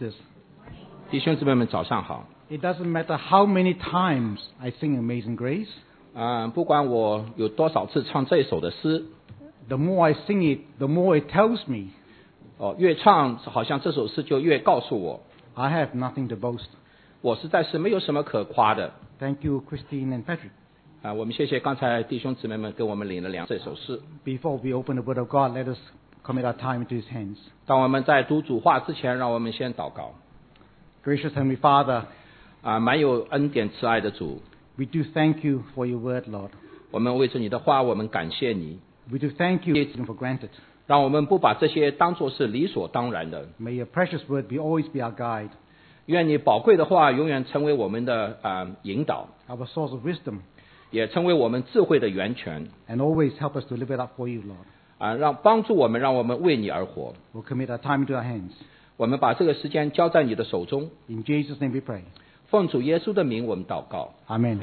sisters. 弟兄姊妹们，早上好。 It doesn't matter how many times I sing Amazing Grace. 不管我有多少次唱这一首的诗， The more I sing it, the more it tells me 越唱好像这首诗就越告诉我， I have nothing to boast. 我实在是没有什么可夸的。 Thank you, Christine and Patrick. 我们谢谢刚才弟兄姊妹们给我们领了这首诗。 Before we open the Word of God, let us commit our time into His hands. 当我们在读主话之前，让我们先祷告。 Gracious Heavenly Father, 满有恩典慈爱的主， we do thank you for your Word, Lord. 我们为着你的话，我们感谢你。 We do thank you for granted. 让我们不把这些当作是理所当然的。 May your precious Word always be our guide, 愿你宝贵的话永远成为我们的引导， our source of wisdom, 也成为我们智慧的源泉。 and always help us to live it up for you, Lord. 帮助我们，让我们为你而活。 We'll commit our time into our hands. 我们把这个时间交在你的手中。 In Jesus' name we pray. 奉主耶稣的名，我们祷告。 Amen.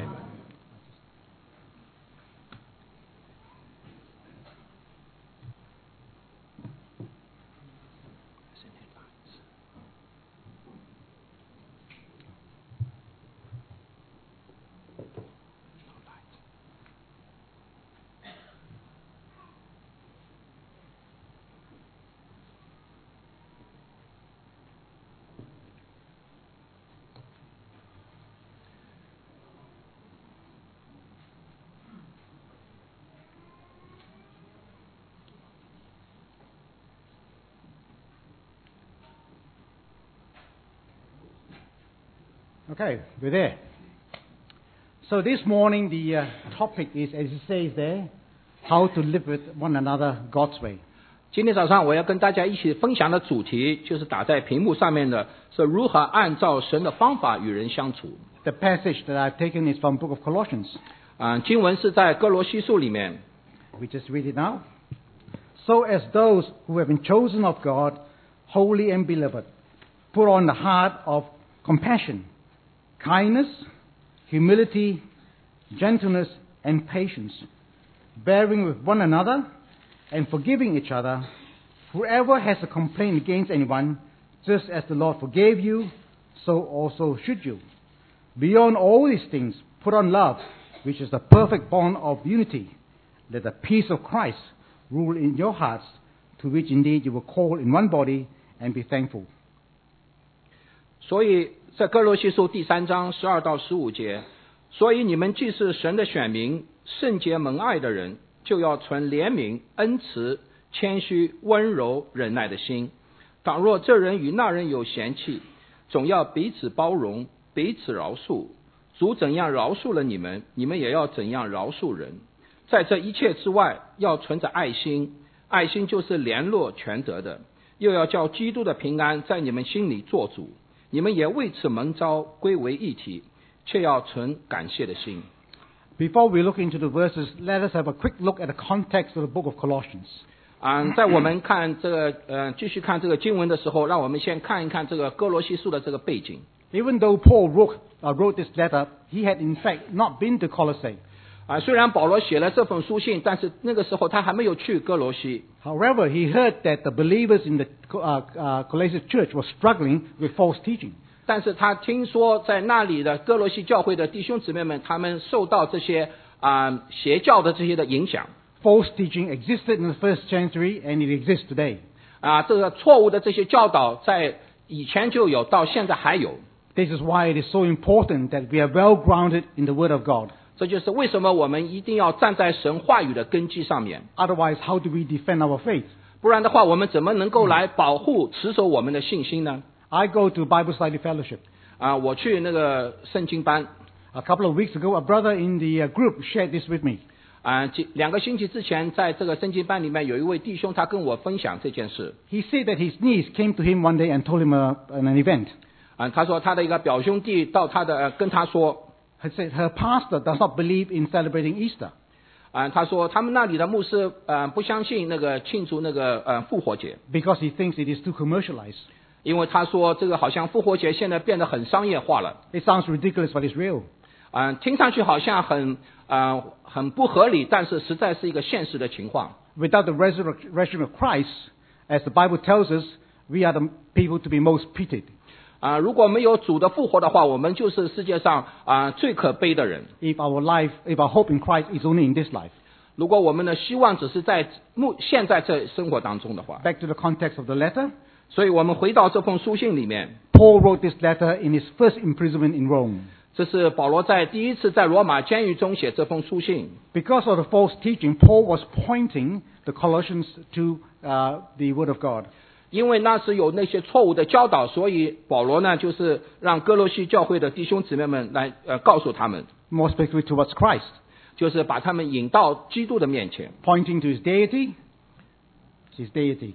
Okay, we're there. So this morning the topic is, as it says there, how to live with one another God's way. 今天早上我要跟大家一起分享的主题，就是打在屏幕上面的，是如何按照神的方法与人相处。 The passage that I've taken is from the book of Colossians. 经文是在哥罗西书里面。 We just read it now. So as those who have been chosen of God, holy and beloved, put on the heart of compassion, kindness, humility, gentleness, and patience, bearing with one another and forgiving each other. Whoever has a complaint against anyone, just as the Lord forgave you, so also should you. Beyond all these things, put on love, which is the perfect bond of unity. Let the peace of Christ rule in your hearts, to which indeed you were called in one body, and be thankful. 所以在哥罗西书第3章12到15节，所以你们既是神的选民，圣洁蒙爱的人，就要存怜悯、恩慈、谦虚、温柔、忍耐的心。倘若这人与那人有嫌弃，总要彼此包容，彼此饶恕。主怎样饶恕了你们，你们也要怎样饶恕人。在这一切之外，要存着爱心，爱心就是联络全德的，又要叫基督的平安在你们心里做主。你们也为此蒙召归为一体，却要存感谢的心。 Before we look into the verses, let us have a quick look at the context of the book of Colossians. 在我们看这个继续看这个经文的时候，让我们先看一看这个哥罗西书的这个背景。 Even though Paul wrote this letter, he had in fact not been to Colossae. 虽然保罗写了这封书信，但是那个时候他还没有去哥罗西。 However, he heard that the believers in the Colossian church were struggling with false teaching. 但是他听说在那里的哥罗西教会的弟兄姊妹们，他们受到这些邪教的这些的影响。 False teaching existed in the first century, and it exists today. 这个错误的这些教导在以前就有，到现在还有。 This is why it is so important that we are well grounded in the Word of God. 这就是为什么我们一定要站在神话语的根基上面。 Otherwise, how do we defend our faith? 不然的话，我们怎么能够来保护、持守我们的信心呢？ I go to Bible Study Fellowship. 我去那个圣经班。 A couple of weeks ago, a brother in the group shared this with me. 2个星期之前，在这个圣经班里面，有一位弟兄他跟我分享这件事。 He said that his niece came to him one day and told him an event. 他说他的一个表兄弟到跟他说。 He said her pastor does not believe in celebrating Easter. 他说他们那里的牧师不相信那个庆祝那个复活节。 Because he thinks it is too commercialized. 因为他说这个好像复活节现在变得很商业化了。 It sounds ridiculous, but it's real. 听上去好像很不合理，但是实在是一个现实的情况。 Without the resurrection of Christ, as the Bible tells us, we are the people to be most pitied. 如果没有主的复活的话，我们就是世界上最可悲的人。 If our hope in Christ is only in this life. 如果我们的希望只是在现在这生活当中的话， Back to the context of the letter. 所以我们回到这封书信里面， Paul wrote this letter in his first imprisonment in Rome. 这是保罗在第一次在罗马监狱中写这封书信。 Because of the false teaching, Paul was pointing the Colossians to the Word of God. 因为那时有那些错误的教导，所以保罗呢就是让哥罗西教会的弟兄姊妹们来告诉他们， More specifically towards Christ. 就是把他们引到基督的面前， Pointing to his deity. His deity.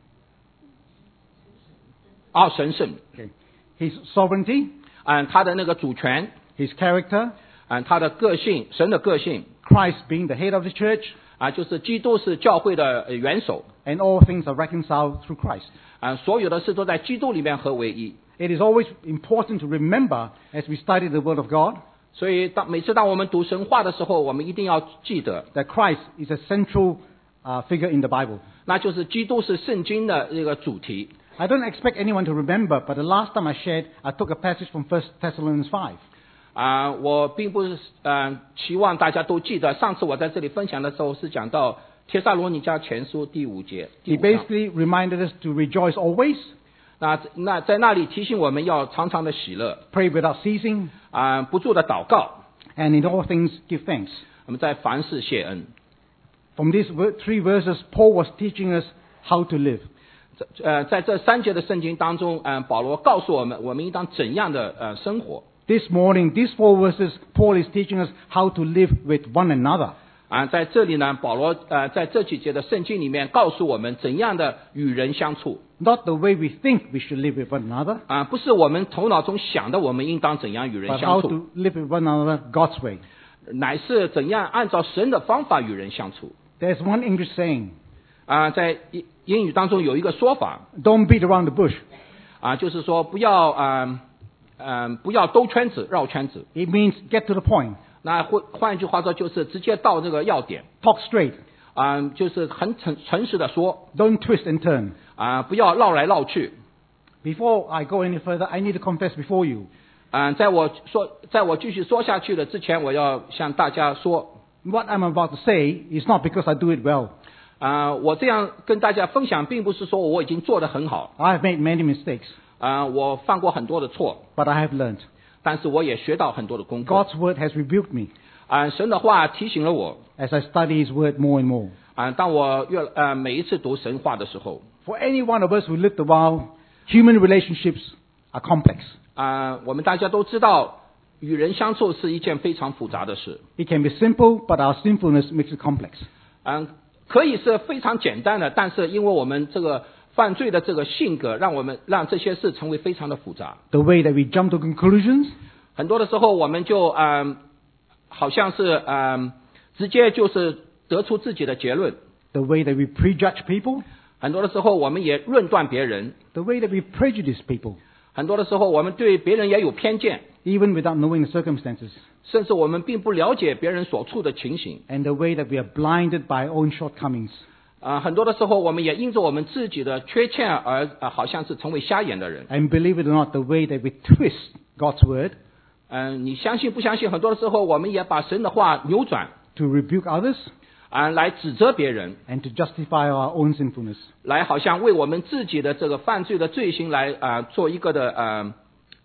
神圣， Okay. His sovereignty. 他的那个主权， His character. 他的个性，神的个性， Christ being the head of the church. 就是基督是教会的元首， And all things are reconciled through Christ. 所有的事都在基督里面合为一。 It is always important to remember as we study the Word of God 所以每次当我们读神话的时候，我们一定要记得， that Christ is a central figure in the Bible. 那就是基督是圣经的这个主题。 I don't expect anyone to remember, but the last time I shared, I took a passage from 1 Thessalonians 5. 我并不是期望大家都记得，上次我在这里分享的时候是讲到帖撒罗尼迦前书第5节。 He basically reminded us to rejoice always, 那在那里提醒我们要常常的喜乐， pray without ceasing, 不住的祷告， and in all things give thanks. 我们在凡事谢恩。 From these 3 verses, Paul was teaching us how to live. 在这3节的圣经当中，保罗告诉我们，我们应当怎样的生活。 This morning, these 4 verses, Paul is teaching us how to live with one another. 在这里呢，保罗在这几节的圣经里面告诉我们怎样的与人相处。 Not the way we think we should live with one another, 不是我们头脑中想的我们应当怎样与人 but 相 how 处， to live with one another God's way. 乃是怎样按照神的方法与人相处。 There's one English saying, 在英语当中有一个说法， don't beat around the bush. 就是说不要兜圈子绕圈子。 It means get to the point, 那换一句话说，就是直接到这个要点。 talk straight, 就是很诚实的说， don't twist and turn. 不要绕来绕去。 Before I go any further, I need to confess before you. 在我继续说下去的之前，我要向大家说， What I'm about to say is not because I do it well. 我这样跟大家分享，并不是说我已经做得很好， I have made many mistakes, 我犯过很多的错， but I have learned. 但是我也学到很多的功课。 God's word has rebuked me 神的话提醒了我， as I study His word more and more. 当我每一次读神话的时候， For any one of us who lived a while, human relationships are complex. 我们大家都知道，与人相处是一件非常复杂的事。 It can be simple, but our sinfulness makes it complex. 可以是非常简单的，但是因为我们这个犯罪的这个性格，让这些事成为非常的复杂。 The way that we jump to conclusions, 很多的时候，我们就好像是直接就是得出自己的结论。 the way that we prejudge people, 很多的时候，我们也论断别人。 the way that we prejudice people, 很多的时候，我们对别人也有偏见， even without knowing the circumstances, 甚至我们并不了解别人所处的情形。 and the way that we are blinded by our own shortcomings. 很多的时候，我们也因着我们自己的缺陷而好像是成为瞎眼的人。 And believe it or not, the way that we twist God's word 你相信不相信？很多的时候，我们也把神的话扭转， to rebuke others 来指责别人， and to justify our own sinfulness. 来好像为我们自己的这个犯罪的罪行来做一个的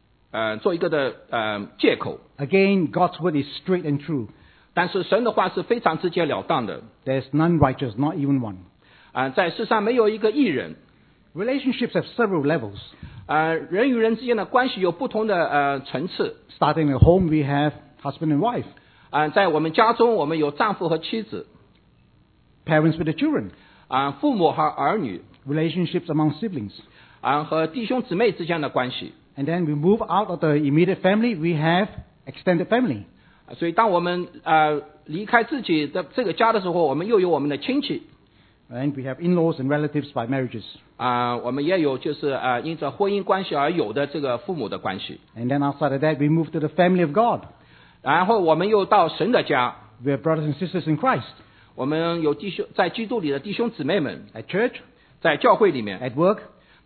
借口。 Again, God's word is straight and true. 但是神的话是非常直截了当的。 There's none righteous, not even one. 在世上没有一个义人。 Relationships have several levels. 人与人之间的关系有不同的层次。 Starting at home, we have husband and wife, 在我们家中，我们有丈夫和妻子， parents with the children, 父母和儿女， relationships among siblings. 和弟兄姊妹之间的关系。 And then we move out of the immediate family, we have extended family. 所以当我们离开自己的这个家的时候，我们又有我们的亲戚。 And we have in-laws and relatives by marriages. 我们也有就是因着婚姻关系而有的这个父母的关系。 And then outside of that, we move to the family of God. 然后我们又到神的家， We are brothers and sisters in Christ. 我们有在基督里的弟兄姊妹们， At church, 在教会里面， at work,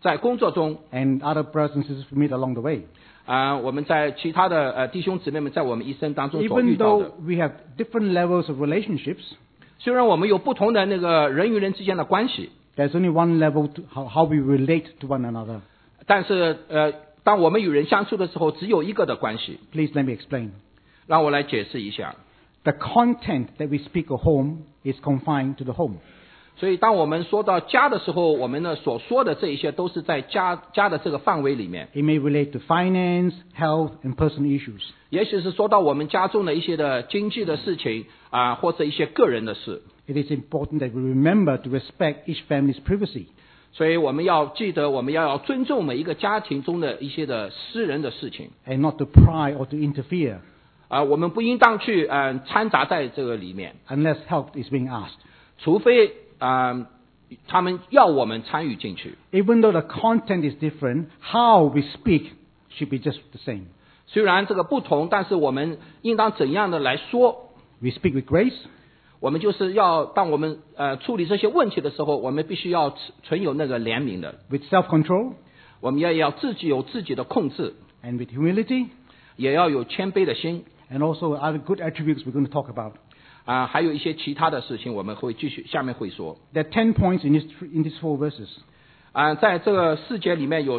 在工作中， and other brothers and sisters we meet along the way. 我们在其他的弟兄姊妹们在我们一生当中所遇 Even 到的 though，we have different levels of relationships, 虽然我们有不同的那个人与人之间的关系， there's only one level to how we relate to one another. 但是当我们与人相处的时候，只有一个的关系。 Please let me explain. 让我来解释一下。 The content that we speak of home is confined to the home. 所以当我们说到家的时候，我们呢所说的这一些都是在家的这个范围里面。 It may relate to finance, health, and personal issues. 也许是说到我们家中的一些的经济的事情或者一些个人的事。 It is important that we remember to respect each family's privacy. 所以我们要记得，我们要尊重每一个家庭中的一些的私人的事情。 And not to pry or to interfere 我们不应当去掺杂在这个里面， unless help is being asked. 除非他们要我们参与进去。 Even though the content is different, how we speak should be just the same. 虽然这个不同，但是我们应当怎样的来说？ We speak with grace, 我们就是要当我们处理这些问题的时候，我们必须要存有那个怜悯的， with self-control, 我们也要自己有自己的控制， and with humility, 也要有谦卑的心。 and also other good attributes we're going to talk about. 还有一些其他的事情，我们会继续下面会说。 There are 10 points in these 4 verses. 在这个4节里面有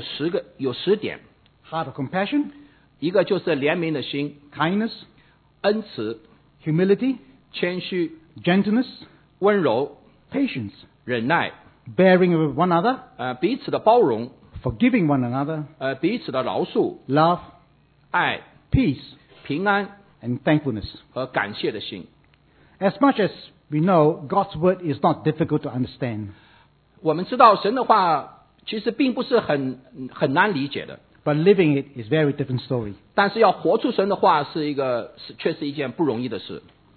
10点， Heart of compassion, 一个就是怜悯的心、 kindness, 恩慈、 humility, 谦虚、 gentleness, 温柔、 patience, 忍耐， bearing with one another, 彼此的包容， forgiving one another, 彼此的饶恕、 love, 爱、 peace, 平安 and thankfulness. 和感谢的心。 As much as we know, God's word is not difficult to understand. 我们知道神的话其实并不是很难理解的， But living it is a very different story. 但是要活出神的话却是一件不容易的事。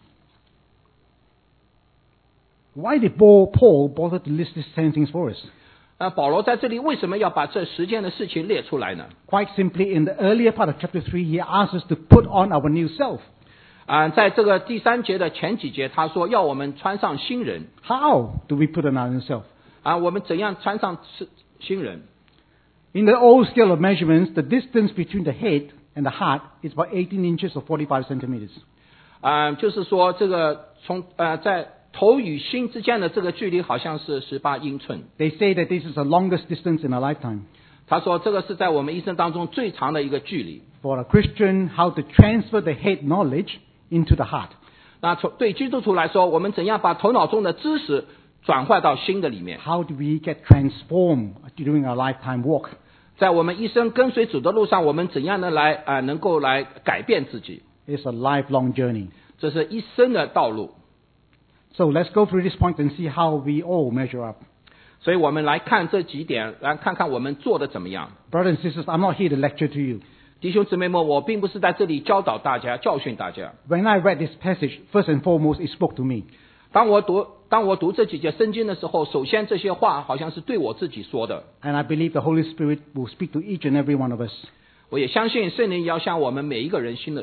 Why did Paul bother to list these 10 things for us? 保罗在这里为什么要把这10件的事情列出来呢？ Quite simply, in the earlier part of chapter 3, he asks us to put on our new self. 在这个第3节的前几节，他说要我们穿上新人。 How do we put on our new self? 我们怎样穿上新人？ In the old scale of measurements, the distance between the head and the heart is about 18 inches or 45 centimeters. 就是说这个在头与心之间的这个距离好像是18英寸。 They say that this is the longest distance in a lifetime. 他说这个是在我们一生当中最长的一个距离。 For a Christian, how to transfer the head knowledge into the heart. 那对基督徒来说，我们怎样把头脑中的知识转换到心的里面？ How do we get transformed during our lifetime walk? 在我们一生跟随主的路上，我们怎样的能够来改变自己？ It's a lifelong journey. 这是一生的道路。 So let's go through this point and see how we all measure up. 所以我们来看这几点，来看看我们做的怎么样。 Brothers and sisters, I'm not here to lecture to you. 弟兄姊妹们，我并不是在这里教导大家、教训大家。 When I read this passage, first and foremost, it spoke to me. 当我读这几节圣经的时候，首先这些话好像是对我自己说的。 And I believe the Holy Spirit will speak to each and every one of us. 我也相信圣灵要向我们每一个人说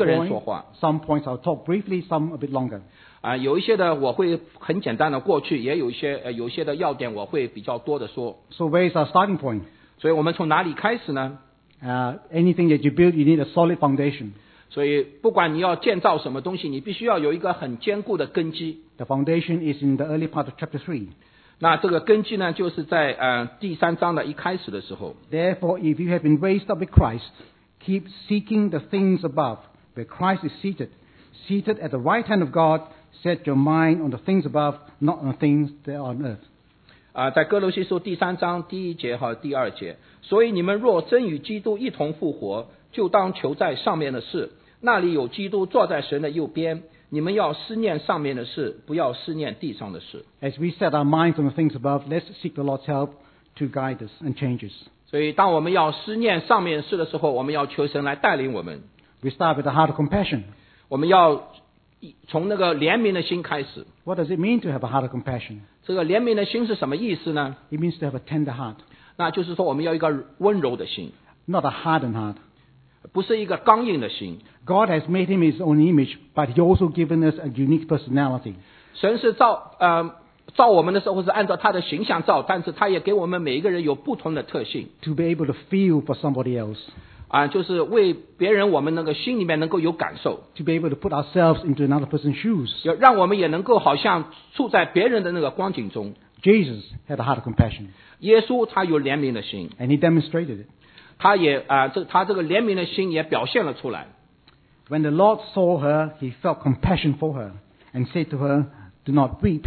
Some points I'll talk briefly, some a bit longer. 有一些的我会很简单的过去，也有一些的要点我会比较多的说。 So where is our starting point? 所以我们从哪里开始呢？ Anything that you build, you need a solid foundation. 所以不管你要建造什么东西，你必须要有一个很坚固的根基。 The foundation is in the early part of chapter 3. 那这个根基呢，就是在第3章的一开始的时候。 Therefore, if you have been raised up with Christ, keep seeking the things above, where Christ is seated at the right hand of God. Set your mind on the things above, not on the things that are on earth. 在哥罗西书第3章第1节和第2节，所以你们若真与基督一同复活，就当求在上面的事，那里有基督坐在神的右边。你们要思念上面的事，不要思念地上的事。 As we set our minds on the things above, let's seek the Lord's help to guide us and change us. 所以，当我们要思念上面的事的时候，我们要求神来带领我们。 We start with a heart of compassion. 我们要从那个怜悯的心开始。 What does it mean to have a heart of compassion? 这个怜悯的心是什么意思呢？ It means to have a tender heart, 那就是说，我们要一个温柔的心， not a hardened heart. 不是一个刚硬的心。 God has made him his own image, but he also given us a unique personality. 神是造我们的时候是按照他的形象造，但是他也给我们每一个人有不同的特性。 to be able to feel for somebody else, 就是为别人我们那个心里面能够有感受， to be able to put ourselves into another person's shoes. 要让我们也能够好像处在别人的那个光景中。 Jesus had a heart of compassion, 耶稣他有怜悯的心， and he demonstrated it. 他也他这个怜悯的心也表现了出来。 When the Lord saw her, he felt compassion for her and said to her, "Do not weep."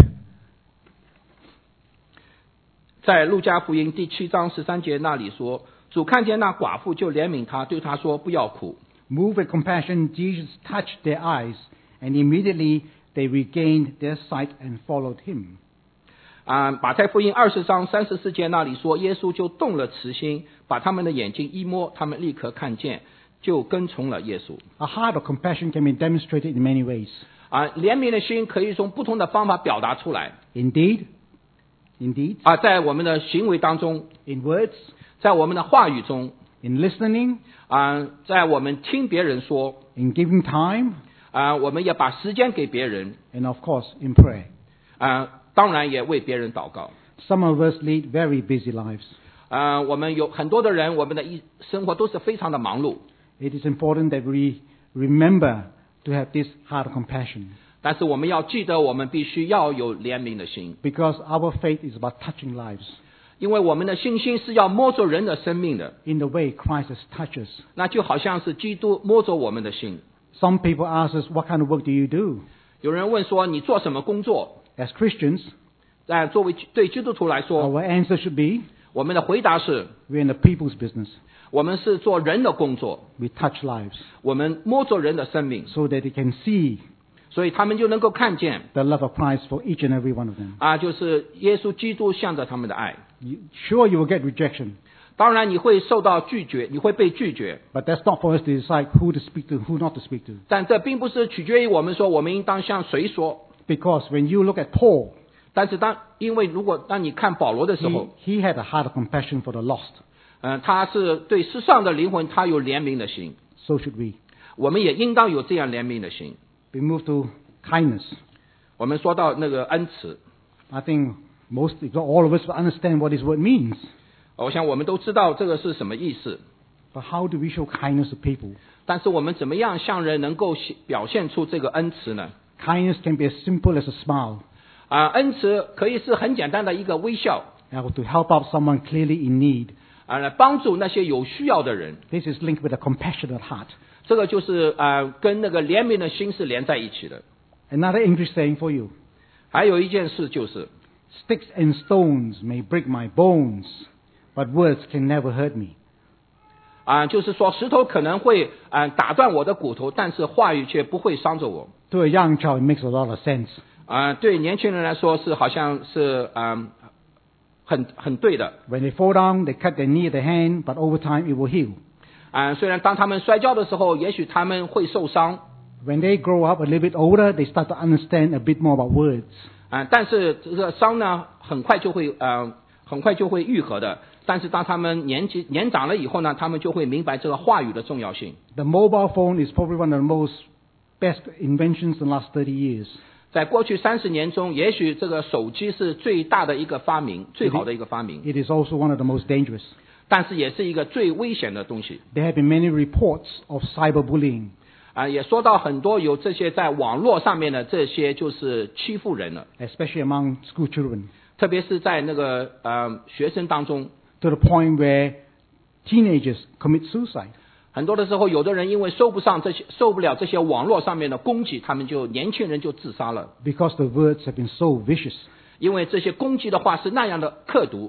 在路加福音第7章13节那里说，主看见那寡妇就怜悯她，对她说不要哭。 Moved with compassion, Jesus touched their eyes, and immediately they regained their sight and followed him. 马太福音20章34节那里说，耶稣就动了慈心，把他们的眼睛一摸，他们立刻看见，就跟从了耶稣。 A heart of compassion can be demonstrated in many ways. 怜悯的心可以从不同的方法表达出来。 Indeed, 在我们的行为当中， in words, 在我们的话语中， in listening, 在我们听别人说， in giving time, 我们也把时间给别人， and of course, in prayer. 当然也为别人祷告。 Some of us lead very busy lives. 我们有很多的人，我们的生活都是非常的忙碌。 It is important that we remember to have this heart of compassion, 但是我们要记得，我们必须要有怜悯的心， because our faith is about touching lives 因为我们的信心是要摸着人的生命的， in the way Christ has touched us. 那就好像是基督摸着我们的心。 Some people ask us, "What kind of work do you do?" 有人问说你做什么工作？ As Christians, 作为对基督徒来说， our answer should be, 我们的回答是， we're in the people's business. 我们是做人的工作， We touch lives 我们摸着人的生命， so that they can see 所以他们就能够看见 the love of Christ for each and every one of them. 就是耶稣基督向着他们的爱。 Sure, you will get rejection, 当然你会受到拒绝，你会被拒绝， but that's not for us to decide who to speak to and who not to speak to. 但这并不是取决于我们说我们应当向谁说。 Because when you look at Paul, 但是因为如果当你看保罗的时候， he had a heart of compassion for the lost. 他是对世上的灵魂，他有怜悯的心， So should we. 我们也应当有这样怜悯的心。 We move to kindness. 我们说到那个恩慈， I think most, if not all of us, will understand what this word means. 我想我们都知道这个是什么意思。 But how do we show kindness to people? 但是我们怎么样向人能够表现出这个恩慈呢？ Kindness can be as simple as a smile, 恩慈可以是很简单的一个微笑， to help out someone clearly in need. 来帮助那些有需要的人。 This is linked with a compassionate heart. 这个就是跟那个怜悯的心是连在一起的。 Another English saying for you. 还有一件事就是， Sticks and stones may break my bones, but words can never hurt me. 就是说石头可能会打断我的骨头，但是话语却不会伤着我。 To a young child, it makes a lot of sense. 对年轻人来说是好像是很对的。 When they fall down, they cut their knee or their hand, but over time it will heal. 虽然当他们摔跤的时候，也许他们会受伤， When they grow up a little bit older, they start to understand a bit more about words. 但是这个伤呢，很快就会愈合的。但是当他们年长了以后呢，他们就会明白这个话语的重要性。 The mobile phone is probably one of the most best inventions in the last 30 years. 在过去30年中，也许这个手机是最大的一个发明，最好的一个发明， It is also one of the most dangerous. 但是也是一个最危险的东西。 There have been many reports of cyberbullying. 也说到很多有这些在网络上面的这些就是欺负人了， Especially among school children, 特别是在那个学生当中， to the point where teenagers commit suicide. 很多的时候，有的人因为受不了这些网络上面的攻击，年轻人就自杀了， Because the words have been so vicious. 因为这些攻击的话是那样的刻毒。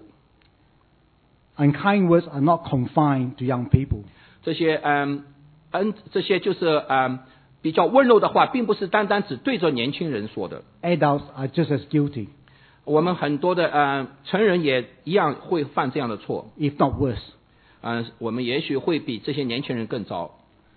Unkind words are not confined to young people. 这些就是比较温柔的话，并不是单单只对着年轻人说的。 Adults are just as guilty, 我们很多的成人也一样会犯这样的错， if not worse. 我们也许会比这些年轻人更糟。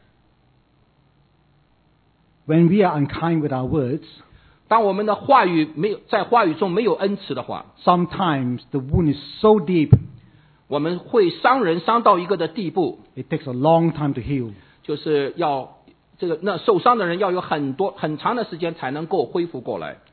When we are unkind with our words, 当我们的话语在话语中没有恩慈的话， sometimes the wound is so deep, 我们会伤人伤到一个的地步， it takes a long time to heal. 就是要那受伤的人要有很长的时间才能够恢复过来。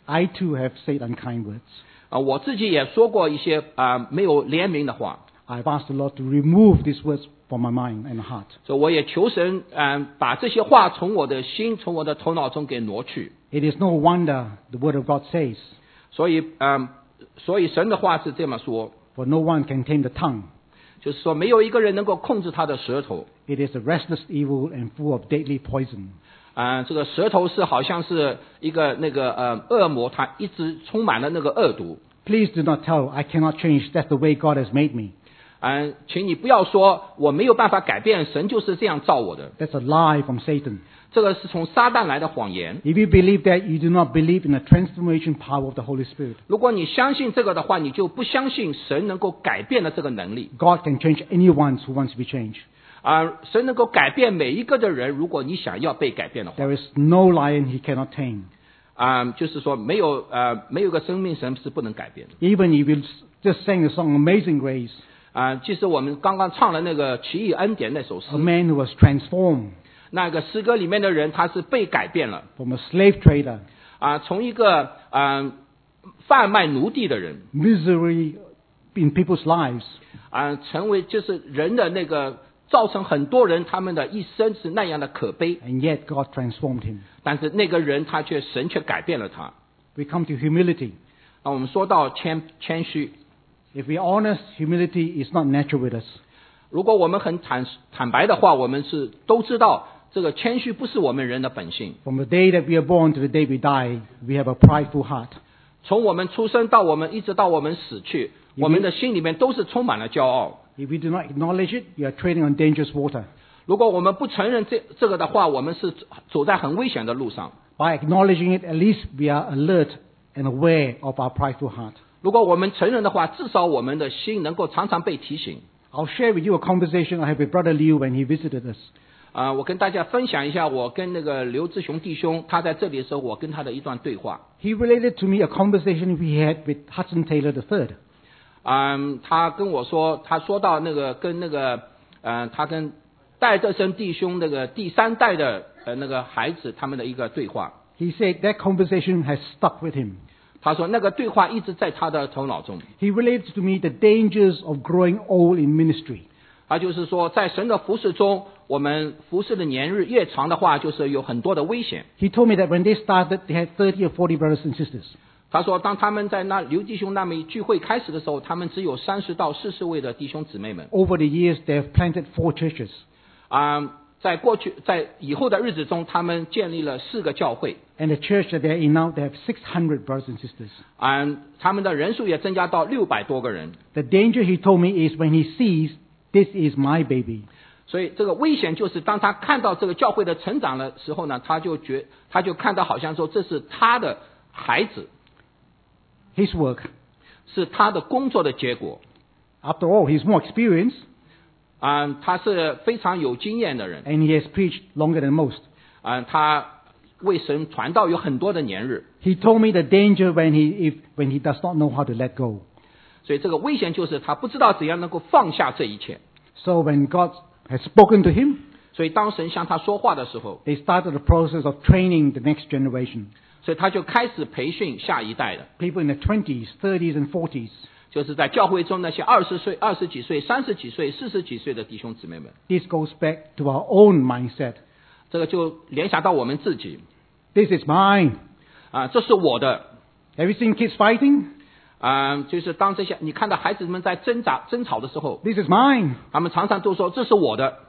I too have said unkind words. 我自己也说过一些没有怜悯的话， I've asked the Lord to remove these words from my mind and heart. 所以我也求神把这些话从我的心、从我的头脑中给挪去。 It is no wonder the Word of God says, 所以神的话是这么说， for no one can tame the tongue. 就是说没有一个人能够控制他的舌头。 It is a restless evil and full of deadly poison. 这个舌头是好像是一个恶魔，它一直充满了那个恶毒。 Please do not tell, I cannot change, that's the way God has made me. 请你不要说我没有办法改变，神就是这样造我的， That's a lie from Satan. 这个是从撒旦来的谎言。 If you believe that, you do not believe in the transformation power of the Holy Spirit. 如果你相信这个的话，你就不相信神能够改变的这个能力。 God can change anyone who wants to be changed. 神能够改变每一个的人，如果你想要被改变的话， There is no lion he cannot tame. 就是说没有个生命神是不能改变的。 Even if you just sang the song Amazing Grace, 即使我们刚刚唱了那个奇异恩典那首诗 a，man who was transformed 那个诗歌里面的人他是被改变了， from a slave trader, 从一个贩卖奴隶的人， misery in people's lives, 成为就是人的那个造成很多人他们的一生是那样的可悲， and yet God transformed him. 但是那个人神却改变了他。 We come to humility. 我们说到谦虚， If we're honest, humility is not natural with us. 如果我们很坦白的话，我们是都知道这个谦虚不是我们人的本性。 From the day that we are born to the day we die, we have a prideful heart. 从我们出生到一直到我们死去，我们的心里面都是充满了骄傲。 If we do not acknowledge it, we are treading on dangerous water. 如果我们不承认这个的话，我们是走在很危险的路上。 By acknowledging it, at least we are alert and aware of our prideful heart. 如果我们承认的话，至少我们的心能够常常被提醒。 I'll share with you a conversation I had with Brother Liu when he visited us. 我跟大家分享一下我跟那个刘志雄弟兄他在这里的时候，我跟他的一段对话。 He related to me a conversation we had with Hudson Taylor III. 他跟我说，他说到他跟戴德生弟兄那个第三代的那个孩子他们的一个对话。 He said that conversation has stuck with him. 他说那个对话一直在他的头脑中。 He related to me the dangers of growing old in ministry. 他就是说，在神的服事中，我们服事的年日越长的话，就是有很多的危险。 He told me that when they started, they had 30 or 40 brothers and sisters. 他说，当他们在刘弟兄那么聚会开始的时候，他们只有30到40位的弟兄姊妹们。 Over the years, they have planted 4 churches. 在以后的日子中，他们建立了4个教会。 And the church that they're in now, they have 600 brothers and sisters. 他们的人数也增加到600多个人。 The danger, he told me, is when he sees, this is my baby. 所以这个危险就是当他看到这个教会的成长的时候呢，他就看到好像说这是他的孩子， His work. 是他的工作的结果。 After all, he's more experienced, 他是非常有经验的人， and he has preached longer than most. 他为神传道有很多的年日。 He told me the danger when he does not know how to let go. 所以这个危险就是他不知道怎样能够放下这一切。 So when God has spoken to him, 所以当神向他说话的时候， they started the process of training the next generation. 所以他就开始培训下一代的， People in the 20s, 30s, and 40s. 就是在教会中那些20岁、20几岁、30几岁、40几岁的弟兄姊妹们。 This goes back to our own mindset. 这个就联想到我们自己， This is mine. 这是我的。 Have you seen kids fighting? 就是当这些你看到孩子们在争吵的时候， This is mine. 他们常常都说这是我的。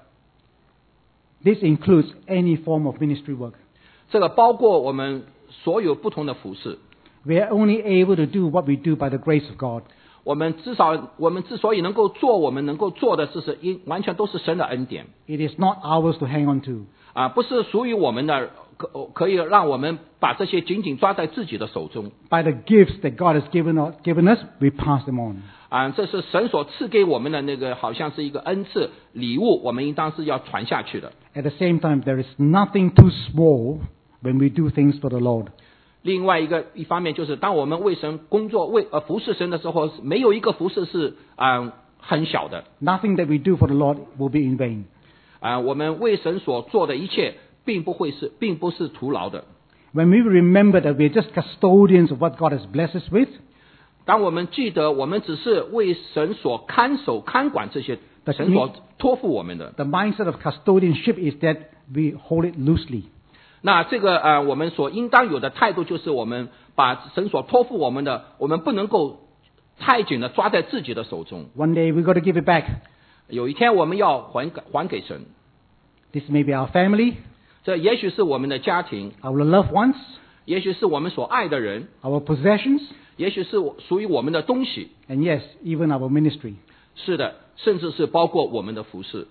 This includes any form of ministry work. 这个包括我们所有不同的服事。 We are only able to do what we do by the grace of God. 我们之所以能够做我们能够做的事，完全都是神的恩典。 It is not ours to hang on to. 不是属于我们的，可以让我们把这些紧紧抓在自己的手中。 By the gifts that God has given us, we pass them on. 这是神所赐给我们的那个，好像是一个恩赐礼物，我们应当是要传下去的。 At the same time, there is nothing too small when we do things for the Lord. 另外一方面就是，当我们为神工作、服侍神的时候，没有一个服侍是很小的。 Nothing that we do for the Lord will be in vain. 我们为神所做的一切，并不是徒劳的。 when we remember that we're just custodians of what God has blessed us with, 当我们记得我们只是为神所看守看管这些神所托付我们的， the mindset of custodianship is that we hold it loosely. 那这个我们所应当有的态度就是我们把神所托付我们的，我们不能够太紧的抓在自己的手中。 One day we've got to give it back. 有一天我们要还给神， This may be our family, 这也许是我们的家庭， our loved ones, 也许是我们所爱的人， our possessions, 也许是属于我们的东西， and yes, even our ministry. 是的，甚至是包括我们的服饰。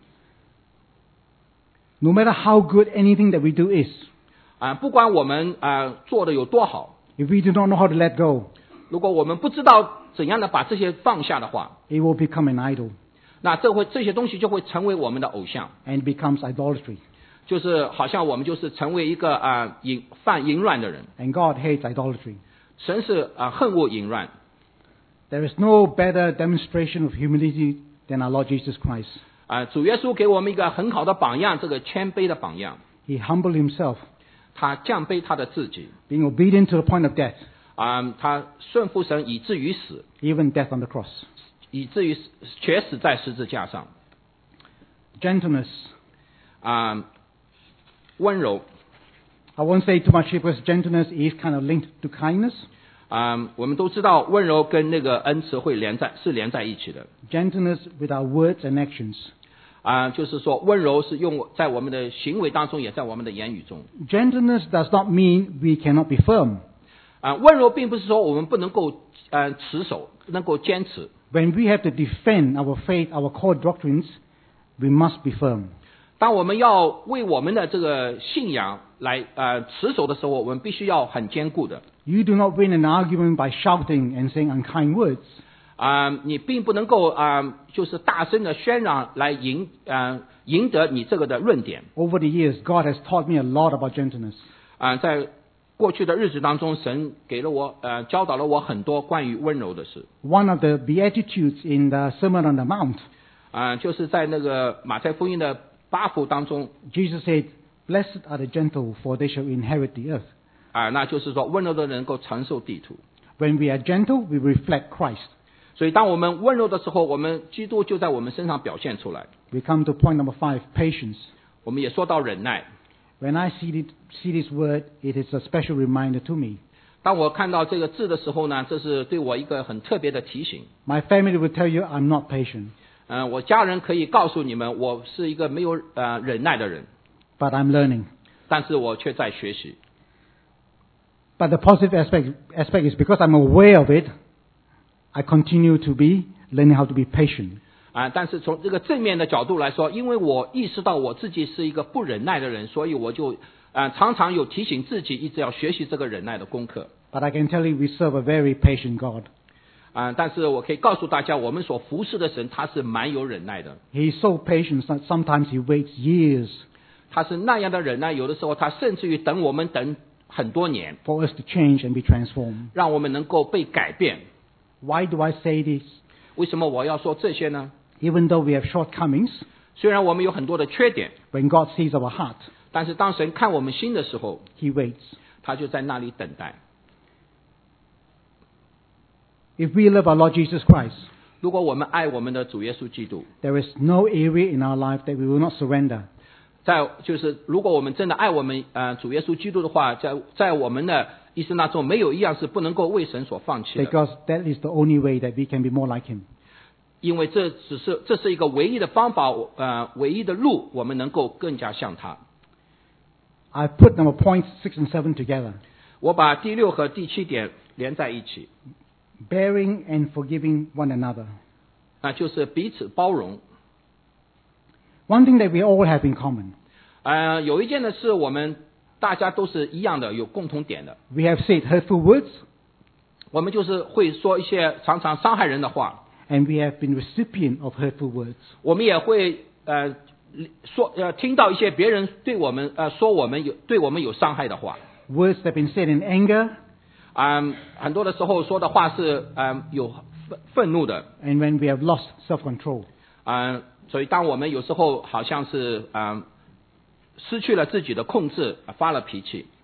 No matter how good anything that we do is, 不管我们做的有多好， if we do not know how to let go, 如果我们不知道怎样的把这些放下的话， it will become an idol 那这些东西就会成为我们的偶像， and becomes idolatry. 就是好像我们就是成为一个犯淫乱的人。 And God hates idolatry. 神是恨恶淫乱。 There is no better demonstration of humility than our Lord Jesus Christ. 主耶稣给我们一个很好的榜样，这个谦卑的榜样。 He humbled himself, 他降卑他的自己， being obedient to the point of death, 他顺服神以至于死， even death on the cross. 以至于却死在十字架上。 Gentleness. 温柔。 I won't say too much here because gentleness is kind of linked to kindness. 我们都知道温柔跟那个恩慈会连在一起的。 Gentleness with our words and actions. 就是说温柔是用在我们的行为当中，也在我们的言语中。 Gentleness does not mean we cannot be firm. 温柔并不是说我们不能够持守，能够坚持。 When we have to defend our faith, our core doctrines, we must be firm. 当我们要为我们的这个信仰来持守的时候，我们必须要很坚固的。 You do not win an argument by shouting and saying unkind words. 你并不能够就是大声的喧嚷来赢得你这个的论点。 Over the years, God has taught me a lot about gentleness. 在过去的日子当中，神给了我教导了我很多关于温柔的事。 One of the Beatitudes in the Sermon on the Mount, 就是在那个马太福音的8福当中， Jesus said, "Blessed are the gentle, for they shall inherit the earth." 那就是说温柔的人能够承受地土。 When we are gentle, we reflect Christ. 所以当我们温柔的时候，我们基督就在我们身上表现出来。 We come to point number 5, patience. 我们也说到忍耐。 When I see this word, it is a special reminder to me. 当我看到这个字的时候呢，这是对我一个很特别的提醒。 My family will tell you I'm not patient, 我家人可以告诉你们，我是一个没有忍耐的人， but I'm learning. 但是我却在学习。 But the positive aspect is because I'm aware of it, I continue to be learning how to be patient. 但是从这个正面的角度来说，因为我意识到我自己是一个不忍耐的人，所以我就常常有提醒自己，一直要学习这个忍耐的功课。 But I can tell you we serve a very patient God. 但是我可以告诉大家，我们所服侍的神他是蛮有忍耐的。 He is so patient, sometimes he waits years 他是那样的忍耐，有的时候他甚至于等我们等很多年， for us to change and be transformed. 让我们能够被改变。 Why do I say this? 为什么我要说这些呢？ Even though we have shortcomings, 虽然我们有很多的缺点， when God sees our heart, 但是当神看我们心的时候， he waits. 他就在那里等待。 If we love our Lord Jesus Christ, 如果我们爱我们的主耶稣基督， there is no area in our life that we will not surrender. 就是如果我们真的爱我们主耶稣基督的话，在我们的一生当中，没有一样是不能够为神所放弃的， Because that is the only way that we can be more like him. 因为这是一个唯一的方法，唯一的路，我们能够更加像他。 I put number points 6 and 7 together. 我把第6和第7点连在一起， Bearing and forgiving one another. 那就是彼此包容。 One thing that we all have in common. 有一件的是我们大家都是一样的，有共同点的。 We have said hurtful words, 我们就是会说一些常常伤害人的话， and we have been recipient of hurtful words. 我们也会听到一些别人对我们说对我们有伤害的话。 Words that have been said in anger, 很多的时候说的话是有愤怒的。 and when we have lost self-control. 所以当我们有时候好像是失去了自己的控制，发了脾气。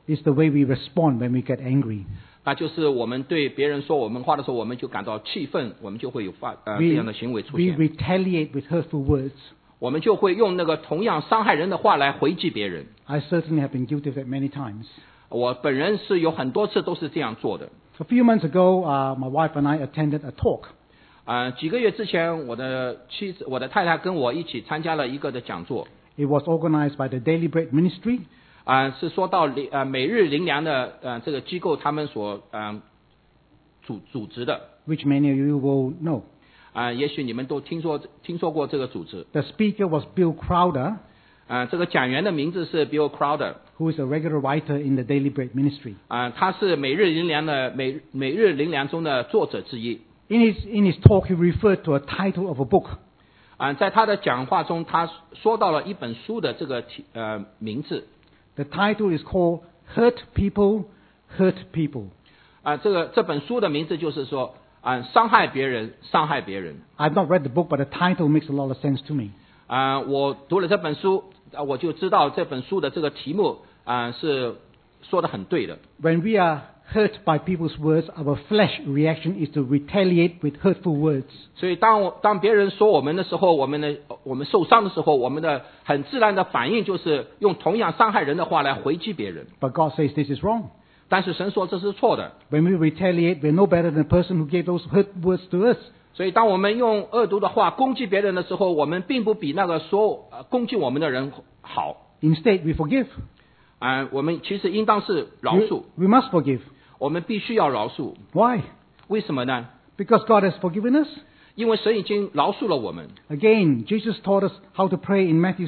is the way we respond when we get angry. 那就是我们对别人说我们话的时候，我们就感到气愤，我们就会有这样的行为出 We 现， retaliate with hurtful words. 我们就会用那个同样伤害人的话来回击别人。 I certainly have been guilty of that many times. 我本人是有很多次都是这样做的。 A few months ago, my wife and I attended a talk. 几个月之前，我的太太跟我一起参加了一个的讲座， It was organized by the Daily Bread Ministry. 是说到每日灵粮的这个机构他们所组织的， which many of you will know. 也许你们都听说过这个组织。 The speaker was Bill Crowder, 这个讲员的名字是 Bill Crowder， who is a regular writer in the Daily Bread Ministry. 他是每日灵粮中的作者之一。 In his talk, he referred to a title of a book. 在他的讲话中，他说到了一本书的这个名字。 The title is called Hurt People, Hurt People. 这本书的名字就是说，伤害别人，伤害别人。 I've not read the book, but the title makes a lot of sense to me. 我读了这本书，我就知道这本书的这个题目是说的很对的。 When we are hurt by people's words, our flesh reaction is to retaliate with hurtful words. 所以当别人说我们的时候，我们受伤的时候，我们的很自然的反应就是用同样伤害人的话来回击别人。 But God says this is wrong. 但是神说这是错的。 When we retaliate, we're no better than the person who gave those hurt words to us. 所以当我们用恶毒的话攻击别人的时候，我们并不比那个说攻击我们的人好。 Instead, we forgive. 我们其实应当是饶恕， We must forgive. 我们必须要饶恕。 Why? 为什么呢？ Because God has forgiven us. 因为神已经饶恕了我们。 Again, Jesus taught us how to pray in Matthew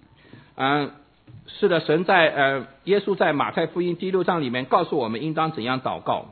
6. 是的，耶稣在马太福音第6章里面告诉我们应当怎样祷告。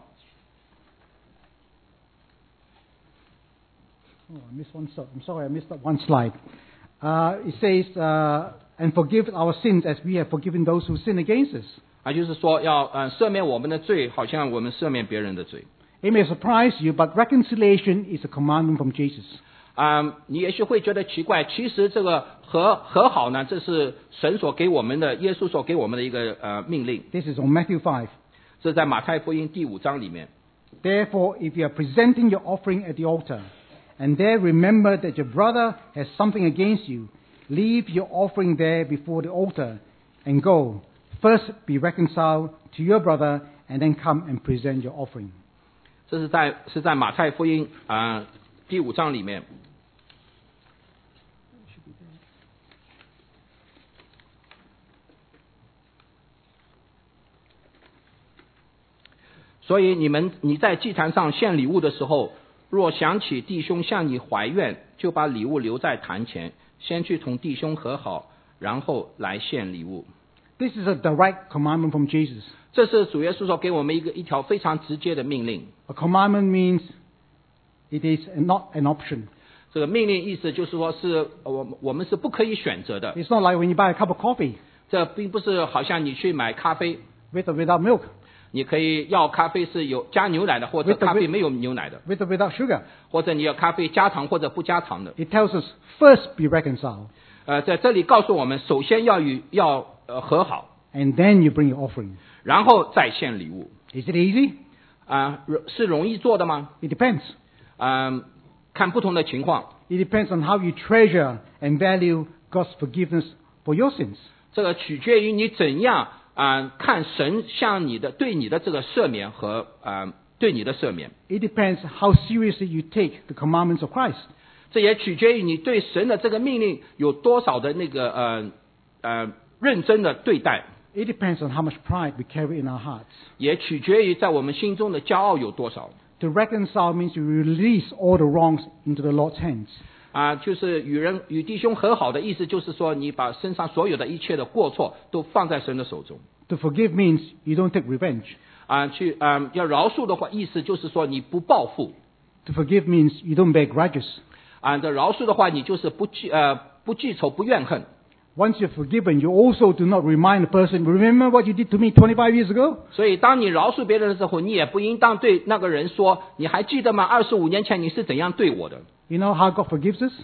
Oh, I missed one. I'm sorry, I missed that one slide. It says, and forgive our sins as we have forgiven those who sin against us. 就是说要赦免我们的罪，好像我们赦免别人的罪。 It may surprise you, but reconciliation is a commandment from Jesus. 你也许会觉得奇怪，其实这个和好呢，这是神所给我们的，耶稣所给我们的一个命令。 This is on Matthew 5. 这在马太福音第5章里面。 Therefore, if you are presenting your offering at the altar, and there remember that your brother has something against you, leave your offering there before the altar, and go. First be reconciled to your brother, and then come and present your offering. 这是在马太福音第5章里面。所以你在祭坛上献礼物的时候，若想起弟兄向你怀怨，就把礼物留在坛前，先去同弟兄和好，然后来献礼物。 This is a direct commandment from Jesus. 这是主耶稣所给我们一条非常直接的命令。 A commandment means it is not an option. 这个命令意思就是说是我们是不可以选择的。 It's not like when you buy a cup of coffee 这并不是好像你去买咖啡， with or without milk, 你可以要咖啡是有加牛奶的，或者咖啡没有牛奶的， with or without sugar. 或者你要咖啡加糖或者不加糖的。 It tells us first be reconciled, 在这里告诉我们，首先要和好， and then you bring your offering. 然后再献礼物。 Is it easy? 是容易做的吗？ It depends. 看不同的情况。 It depends on how you treasure and value God's forgiveness for your sins. 这个取决于你怎样看神对你的这个赦免和对你的赦免。 It depends how seriously you take the commandments of Christ. 这也取决于你对神的这个命令有多少的那个认真的对待。 It depends on how much pride we carry in our hearts. 也取决于在我们心中的骄傲有多少。 To reconcile means you release all the wrongs into the Lord's hands. 就是与弟兄和好的意思，就是说你把身上所有的一切的过错都放在神的手中。 To forgive means you don't take revenge. 要饶恕的话，意思就是说你不报复。 To forgive means you don't bear grudges. 这饶恕的话，你就是不记仇不怨恨。 Once you're forgiven, you also do not remind the person, remember what you did to me 25 years ago? 所以当你饶恕别人的时候，你也不应当对那个人说，你还记得吗？25年前你是怎样对我的？ You know how God forgives us?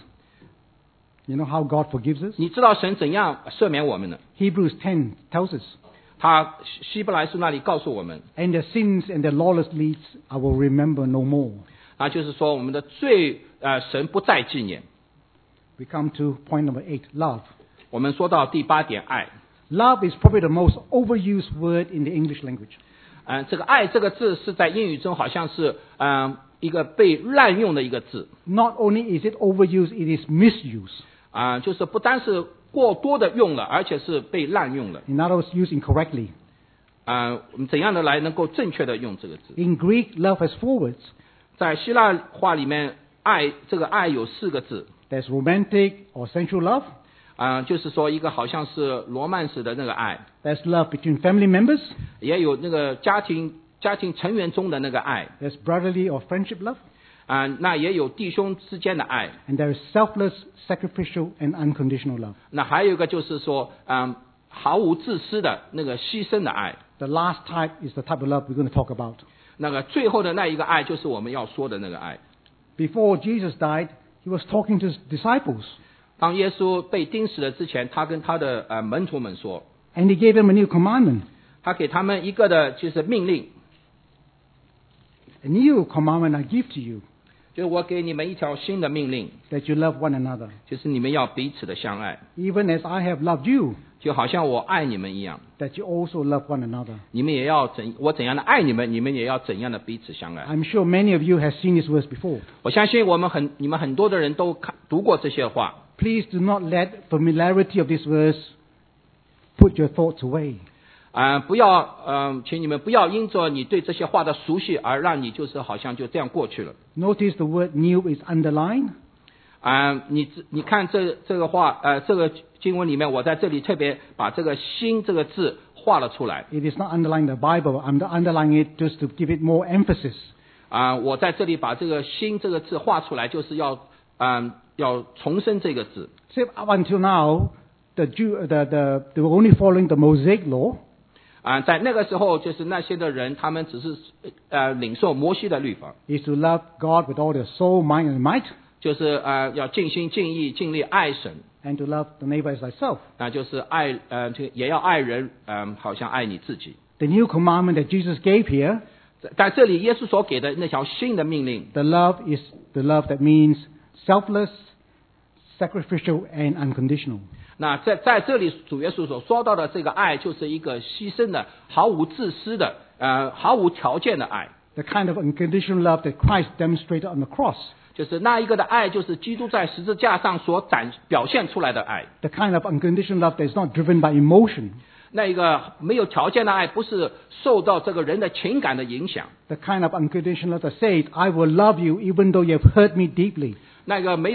You know how God forgives us? 你知道神怎样赦免我们的？ Hebrews 10 tells us. 他希伯来书那里告诉我们， And their sins and their lawless deeds I will remember no more. 那就是说我们的罪神不再纪念。 We come to point number 8, love. 我们说到第8点，爱。 Love is probably the most overused word in the English language. 这个爱这个字是在英语中好像是一个被滥用的一个字。 Not only is it overused, it is misused. 就是不单是过多的用了，而且是被滥用了。 In other words, used incorrectly. 我们怎样的来能够正确的用这个字？ In Greek, love has 4 words. 在希腊话里面，这个爱有4个字。 There's romantic or sensual love. 就是说一个好像是罗曼史的那个爱， There's love between family members. 也有那个家庭成员中的那个爱。 There's brotherly or friendship love. 那也有弟兄之间的爱。 And there is selfless, sacrificial, and unconditional love. 那还有一个就是说，毫无自私的那个牺牲的爱。 The last type is the type of love we're going to talk about. 那个最后的那一个爱，就是我们要说的那个爱。 Before Jesus died, he was talking to his disciples. 当耶稣被钉死了之前，他跟他的门徒们说， And he gave them a new commandment. 他给他们一个的就是命令， A new commandment I give to you, 就是我给你们一条新的命令， that you love one another. 就是你们要彼此的相爱， Even as I have loved you, 就好像我爱你们一样， that you also love one another. 你们也要我怎样的爱你们，你们也要怎样的彼此相爱。 I'm sure many of you have seen these words before. 我相信你们很多的人都读过这些话。 Please do not let familiarity of these words put your thoughts away. 请你们不要因着你对这些话的熟悉而让你就是好像就这样过去了。 Notice the word new is underlined. 你看这个话，这个经文里面，我在这里特别把这个新这个字画了出来。 It is not underlined in the Bible. I'm underlining it just to give it more emphasis. 我在这里把这个新这个字画出来，就是要重申这个字。 See, up until now, they were only following the Mosaic law. 在那个时候，就是那些的人，他们只是领受摩西的律法， Is to love God with all their soul, mind, and might, 就是要尽心尽意尽力爱神， and to love the neighbor as thyself. 那就是也要爱人，好像爱你自己。 The new commandment that Jesus gave here, 在这里，耶稣所给的那条新的命令， the love is the love that means selfless, sacrificial, and unconditional. 那在这里，主耶稣所说到的这个爱，就是一个牺牲的、毫无自私的、毫无条件的爱。 The kind of unconditional love that Christ demonstrated on the cross. 就是那一个的爱，就是基督在十字架上所表现出来的爱。 The kind of unconditional love that is not driven by emotion. 那一个没有条件的爱，不是受到这个人的情感的影响。 The kind of unconditional love that says, I will love you even though you have hurt me deeply. 那个没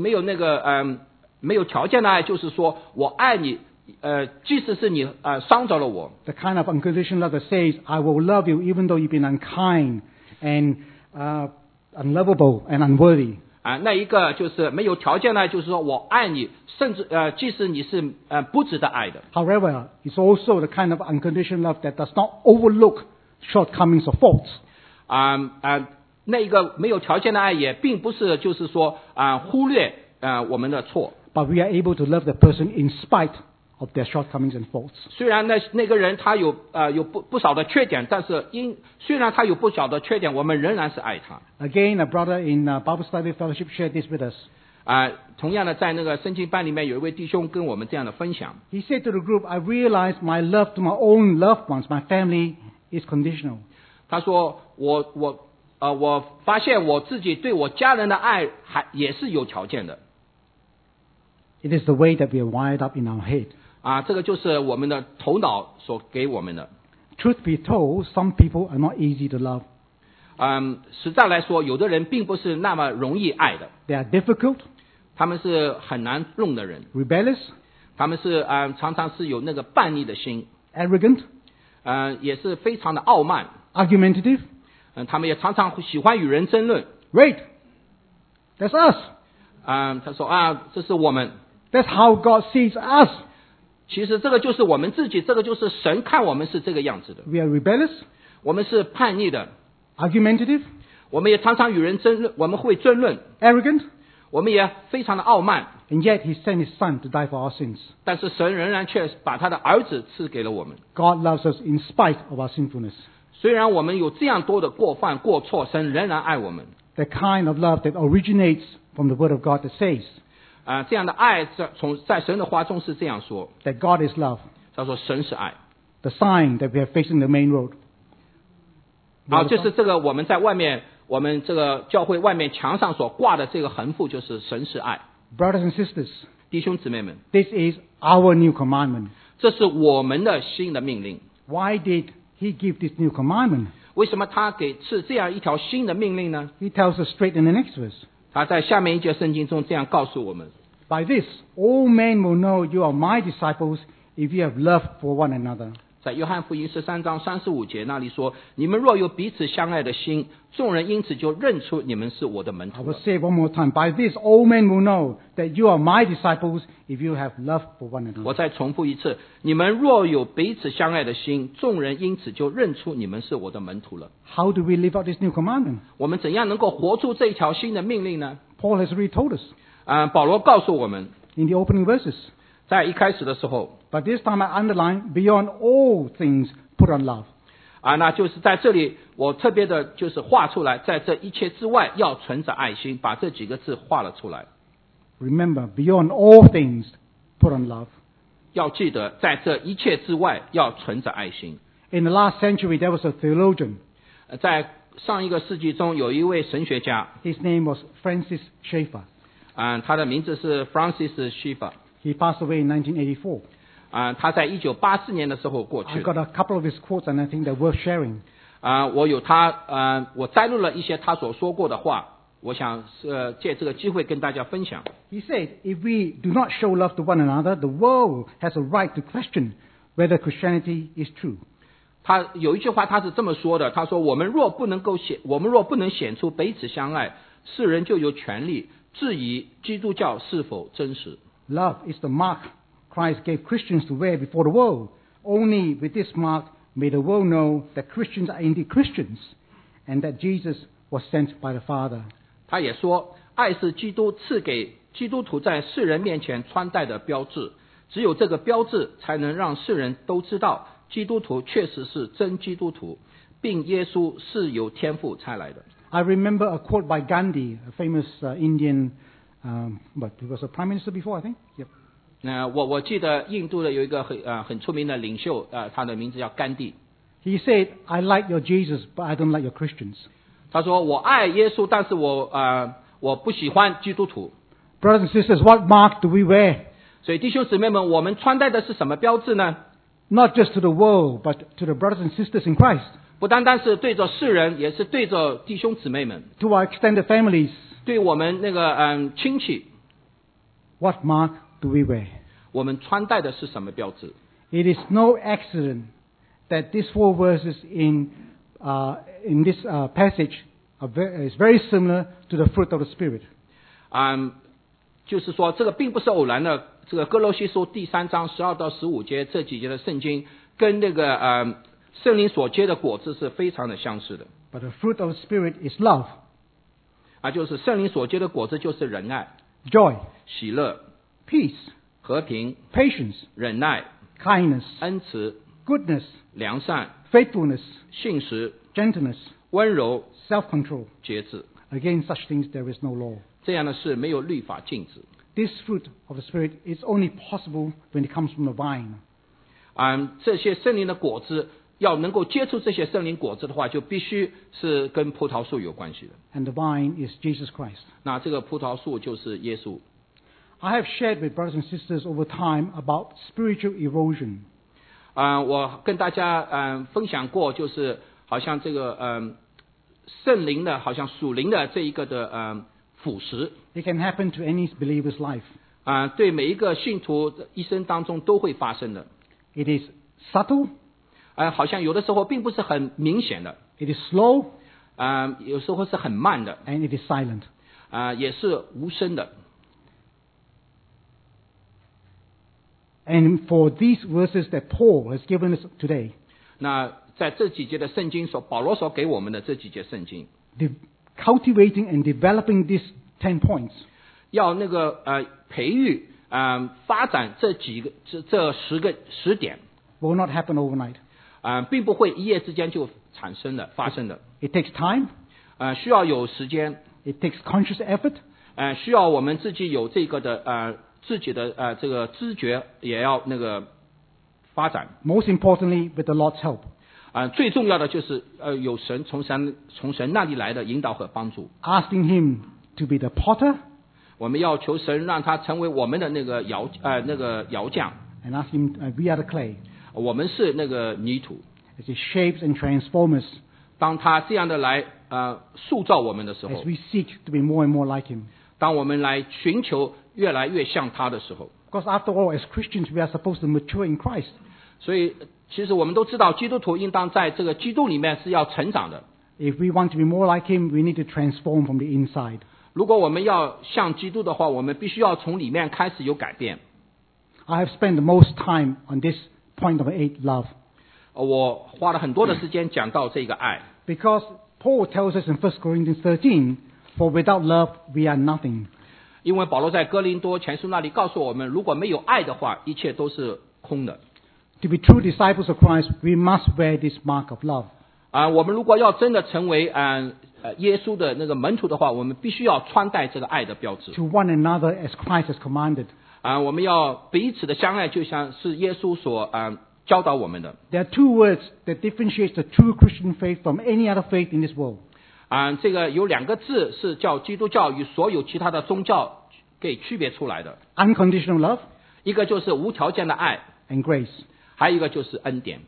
有条件的爱，就是说我爱你，即使是你伤着了我。 The kind of unconditional love that says, I will love you even though you've been unkind and unlovable and unworthy. 那一个就是没有条件的爱，就是说我爱你，甚至即使你是不值得爱的。 However, it's also the kind of unconditional love that does not overlook shortcomings or faults. 那一个没有条件的爱，也并不是就是说忽略我们的错。 But we are able to love the person in spite of their shortcomings and faults. 虽然那个人他有不少的缺点，但是虽然他有不少的缺点，我们仍然是爱他。 Again, a brother in Bible Study Fellowship shared this with us. 同样的，在那个圣经班里面有一位弟兄跟我们这样的分享。 He said to the group, I realize my love to my own loved ones, my family, is conditional. 他说我发现我自己对我家人的爱也是有条件的。 It is the way that we are wired up in our head. 这个就是我们的头脑所给我们的。 Truth be told, some people are not easy to love. 实在来说，有的人并不是那么容易爱的， They are difficult, 他们是很难弄的人， rebellious, 他们是常常是有那个叛逆的心， arrogant, 也是非常的傲慢， argumentative. 他们也常常喜欢与人争论。 Wait, that's us. 他说这是我们， That's how God sees us. 其实这个就是我们自己，这个就是神看我们是这个样子的。 We are rebellious, 我们是叛逆的， argumentative, 我们也常常与人争论，我们会争论， arrogant, 我们也非常的傲慢， And yet he sent his son to die for our sins. 但是神仍然却把他的儿子赐给了我们。 God loves us in spite of our sinfulness. 虽然我们有这样多的过犯过错，神仍然爱我们。 The kind of love that originates from the word of God that says 这样的爱在神的话中是这样说， that God is love. 他说神是爱。 The sign that we have facing the main road. 就是这个我们在外面，我们这个教会外面墙上所挂的这个横幅，就是神是爱。 Brothers and sisters, 弟兄姊妹们， this is our new commandment. 这是我们的新的命令。 Why did he give this new commandment? 为什么他赐这样一条新的命令呢？ He tells us straight in the next verse. 他在下面一节圣经中这样告诉我们： By this, all men will know you are my disciples if you have love for one another. 在约翰福音13章35节那里说：你们若有彼此相爱的心，众人因此就认出你们是我的门 I 徒 will 了。 say it one more time. By this, all men will know that you are my disciples if you have love for one another. 我再重复一次：你们若有彼此相爱的心，众人因此就认出你们是我的门徒了。 How do we live out this new commandment? 我们怎样能够活出这一条新的命令呢？ Paul has already told us 保罗告诉我们， in the opening verses. 在一开始的时候 But this time I underline, beyond all things, put on love. 那就是在这里我特别的就是画出来，在这一切之外要存着爱心，把这几个字画了出来。 Remember, beyond all things, put on love. 要记得，在这一切之外要存着爱心。 In the last century, there was a theologian. 在上一个世纪中，有一位神学家， His name was Francis Schaeffer. 他的名字是 Francis Schaeffer。 He passed away in 1984. 他在1984年的时候过 I 去。 got a couple of his quotes, and I think they're worth sharing. 我有我摘录了一些他所说过的话，我想借这个机会跟大家分享。 He said, if we do not show love to one another, the world has a right to question whether Christianity is true. 他有一句话他是这么说的，他说我们若不能显出彼此相爱，世人就有权利质疑基督教是否真实。 Love is the mark Christ gave Christians to wear before the world. Only with this mark may the world know that Christians are indeed Christians and that Jesus was sent by the Father. 他也说，爱是基督赐给基督徒在世人面前穿戴的标志，只有这个标志才能让世人都知道基督徒确实是真基督徒，并耶稣是由天父差来的。 I remember a quote by Gandhi, a famous Indian, but he was a prime minister before, I think. Yep. 我记得印度的有一个很出名的领袖，他的名字叫甘地。 He said, I like your Jesus, but I don't like your Christians. 他说我爱耶稣，但是我不喜欢基督徒。 Brothers and sisters, what mark do we wear? 所以弟兄姊妹们，我们穿戴的是什么标志呢？ Not just to the world, but to the brothers and sisters in Christ, 不单单是对着世人，也是对着弟兄姊妹们， to our extended families. 对我们亲戚， What mark do we wear? 我们穿戴的是什么标志？ It is no accident that these 4 verses in this passage is very similar to the fruit of the Spirit. 就是说这个并不是偶然的。这个哥罗西书第3章12到15节这几节的圣经，跟那个圣灵所结的果子是非常的相似的。 But the fruit of the Spirit is love, 就是圣灵所结的果子就是仁爱、 joy, 喜乐、 peace, 和平、 patience, 忍耐、 kindness, 恩慈、 goodness, 良善、 faithfulness, 信实、 gentleness, 温柔、 self-control. 节制。 Against such things there is no law. 这样的事没有律法禁止。 This fruit of the Spirit is only possible when it comes from the vine. 这些圣灵的果子要能够接触这些圣灵果子的话，就必须是跟葡萄树有关系的。 And the vine is Jesus Christ. 那这个葡萄树就是耶稣。 I have shared with brothers and sisters over time about spiritual erosion. 我跟大家分享过，就是好像这个圣灵的，好像属灵的这一个的腐蚀。 It can happen to any believer's life. 对每一个信徒的一生当中都会发生的。 It is subtle, 好像有的时候并不是很明显的， it is slow, 有时候是很慢的， and it is silent. 也是无声的。 And for these verses that Paul has given us today, 那在这几节的圣经保罗所给我们的这几节圣经， cultivating and developing these 10 points 要那个培育发展这10点， will not happen overnight. 并不会一夜之间就发生的。 It takes time. 需要有时间， It takes conscious effort. 需要我们自己有这个的自己的这个知觉，也要那个发展。 Most importantly, with the Lord's help. 最重要的就是有从神那里来的引导和帮助。 Asking Him to be the potter 我们要求神让他成为我们的那个窑匠， and ask Him, we are the clay. 我们是那个泥土。 As He shapes and transforms us, 当他这样的来塑造我们的时候， as we seek to be more and more like Him. 当我们来寻求越来越像他的时候， Because after all, as Christians, we are supposed to mature in Christ. 所以其实我们都知道，基督徒应当在这个基督里面是要成长的。 If we want to be more like Him, we need to transform from the inside. 如果我们要像基督的话，我们必须要从里面开始有改变。 I have spent the most time on this point number 8, love. 我花了很多的时间讲到这个爱， Because Paul tells us in 1 Corinthians 13, for without love, we are nothing. 因为保罗在哥林多前书那里告诉我们，如果没有爱的话，一切都是空的。 To be true disciples of Christ, we must wear this mark of love. 我们如果要真的成为耶稣的那个门徒的话，我们必须要穿戴这个爱的标志。 To one another as Christ has commanded. 我们要彼此的相爱，就像是耶稣所教导我们的。 There are two words that differentiate the true Christian faith from any other faith in this world. 这个有2个字是叫基督教与所有其他的宗教给区别出来的， Unconditional love 一个就是无条件的爱， and grace. 还有一个就是恩典。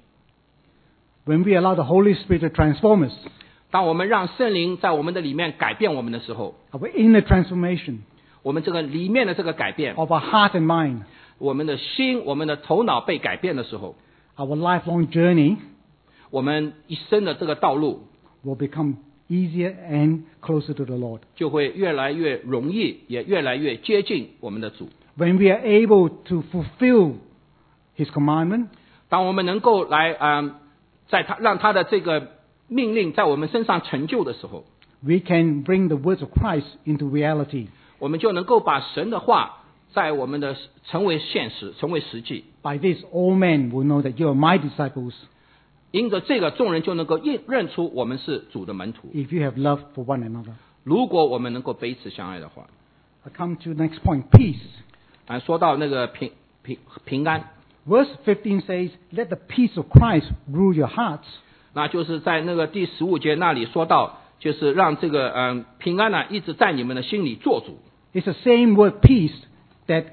When we allow the Holy Spirit to transform us, 当我们让圣灵在我们的里面改变我们的时候， our inner transformation 我们这个里面的这个改变， of our heart and mind, 我们的心、我们的头脑被改变的时候， our lifelong journey 我们一生的这个道路 will become easier and closer to the Lord. 就会越来越容易，也越来越接近我们的主。 When we are able to fulfill His commandment, 当我们能够来让他的这个命令在我们身上成就的时候， we can bring the words of Christ into reality. 我们就能够把神的话在我们的成为现实，成为实际。 By this, all men will know that you are my disciples 因着这个，众人就能够认出我们是主的门徒。 if you have love for one another. 如果我们能够彼此相爱的话， I come to the next point, peace. 说到那个平安， Verse 15 says, let the peace of Christ rule your hearts. 那就是在那个第15节那里说到，就是让这个平安呢一直在你们的心里做主。 It's the same word peace that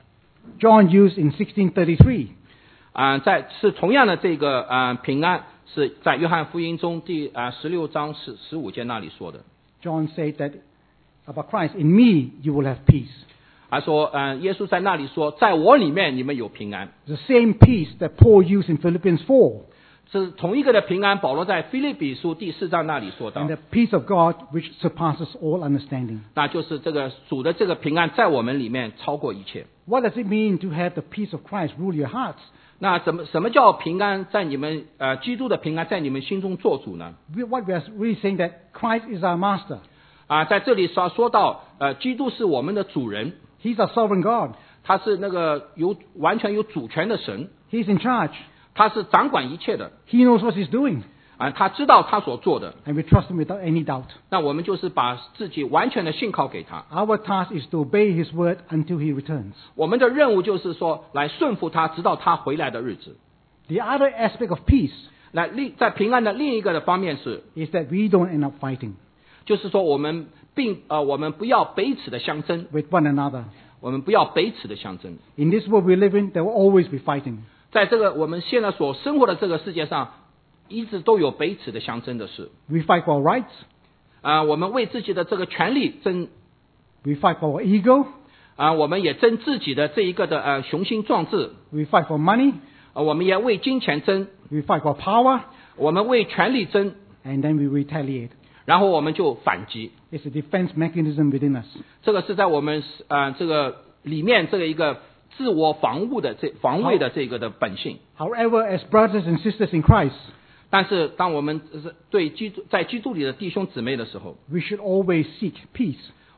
John used in 1633. 是同样的这个平安，是在约翰福音中第16章15节那里说的。 John said that about Christ, in me you will have peace. 他说，耶稣在那里说，在我里面你们有平安。 The same peace that Paul used in Philippians 4. 是同一个的平安，保罗在腓立比书第4章那里说到 And，the peace of God which surpasses all understanding. 那就是这个主的这个平安在我们里面超过一切。 What does it mean to have the peace of Christ rule your hearts? 那什么叫平安在你们基督的平安在你们心中做主呢？ What we are really saying that Christ is our master. 在这里说到基督是我们的主人， He's our sovereign God. 他是那个完全有主权的神， He's in charge. 他是掌管一切的。 He knows what He's doing. 他知道他所做的， And we trust Him without any doubt. 那我们就是把自己完全的信靠给他。 Our task is to obey His word until He returns. 我们的任务就是说，来顺服他，直到他回来的日子。 The other aspect of peace 在平安的另一个的方面是， is that we don't end up fighting 就是说我们不要彼此的相争， with one another. 我们不要彼此的相争。 In this world we live in, there will always be fighting. 在这个我们现在所生活的这个世界上，一直都有彼此的相争的事。 We fight for our rights. 我们为自己的这个权利争， We fight for our ego. 我们也争自己的这一个的雄心壮志。 We fight for money. 我们也为金钱争， We fight for power. 我们为权力争， And then we retaliate. 然后我们就反击。 It's a defense mechanism within us. 这个是在我们这个里面这个一个自我防卫的这个的本性。 However, as brothers and sisters in Christ, 但是当我们在基督里的弟兄姊妹的时候， we should always seek peace.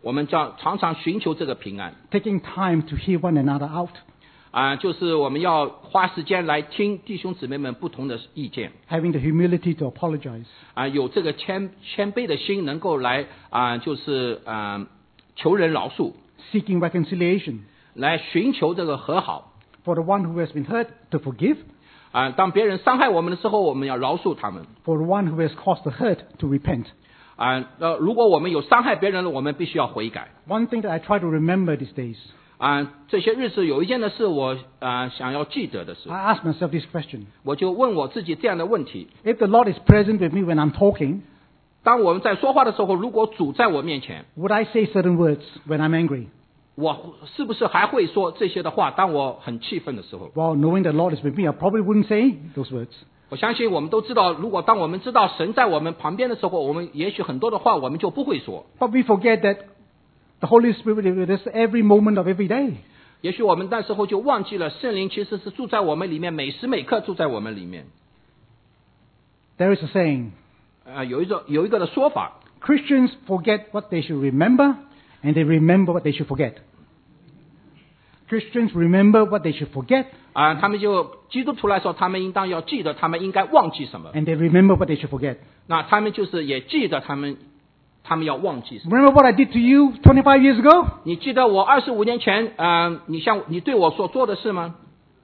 我们常常寻求这个平安。 taking time to hear one another out, 就是我们要花时间来听弟兄姊妹们不同的意见， having the humility to apologize, 有这个谦卑的心，能够来求人饶恕， seeking reconciliation. 来寻求这个和好。 For the one who has been hurt, to forgive. 当别人伤害我们的时候，我们要饶恕他们。 For the one who has caused the hurt, to repent. 如果我们有伤害别人了，我们必须要悔改。 One thing that I try to remember these days, 这些日子有一件的事，我想要记得的是， I ask myself this question. 我就问我自己这样的问题： If the Lord is present with me when I'm talking, 当我们在说话的时候，如果主在我面前， would I say certain words when I'm angry? 我是不是还会说这些的话？当我很气愤的时候， Well, knowing the Lord is with me, I probably wouldn't say those words. 我相信我们都知道，如果当我们知道神在我们旁边的时候，我们也许很多的话我们就不会说。 But we forget that the Holy Spirit is with us every moment of every day. 也许我们那时候就忘记了，圣灵其实是住在我们里面，每时每刻住在我们里面。 There is a saying, 有一个的说法， Christians forget what they should remember, and they remember what they should forget. Christians remember what they should forget, 他们就基督徒来说，他们应当要记得他们应该忘记什么。 and they remember what they should forget. 那他们就是也记得他们要忘记什么。 Remember what I did to you 25 years ago? 你记得我25年前，你对我所做的事吗？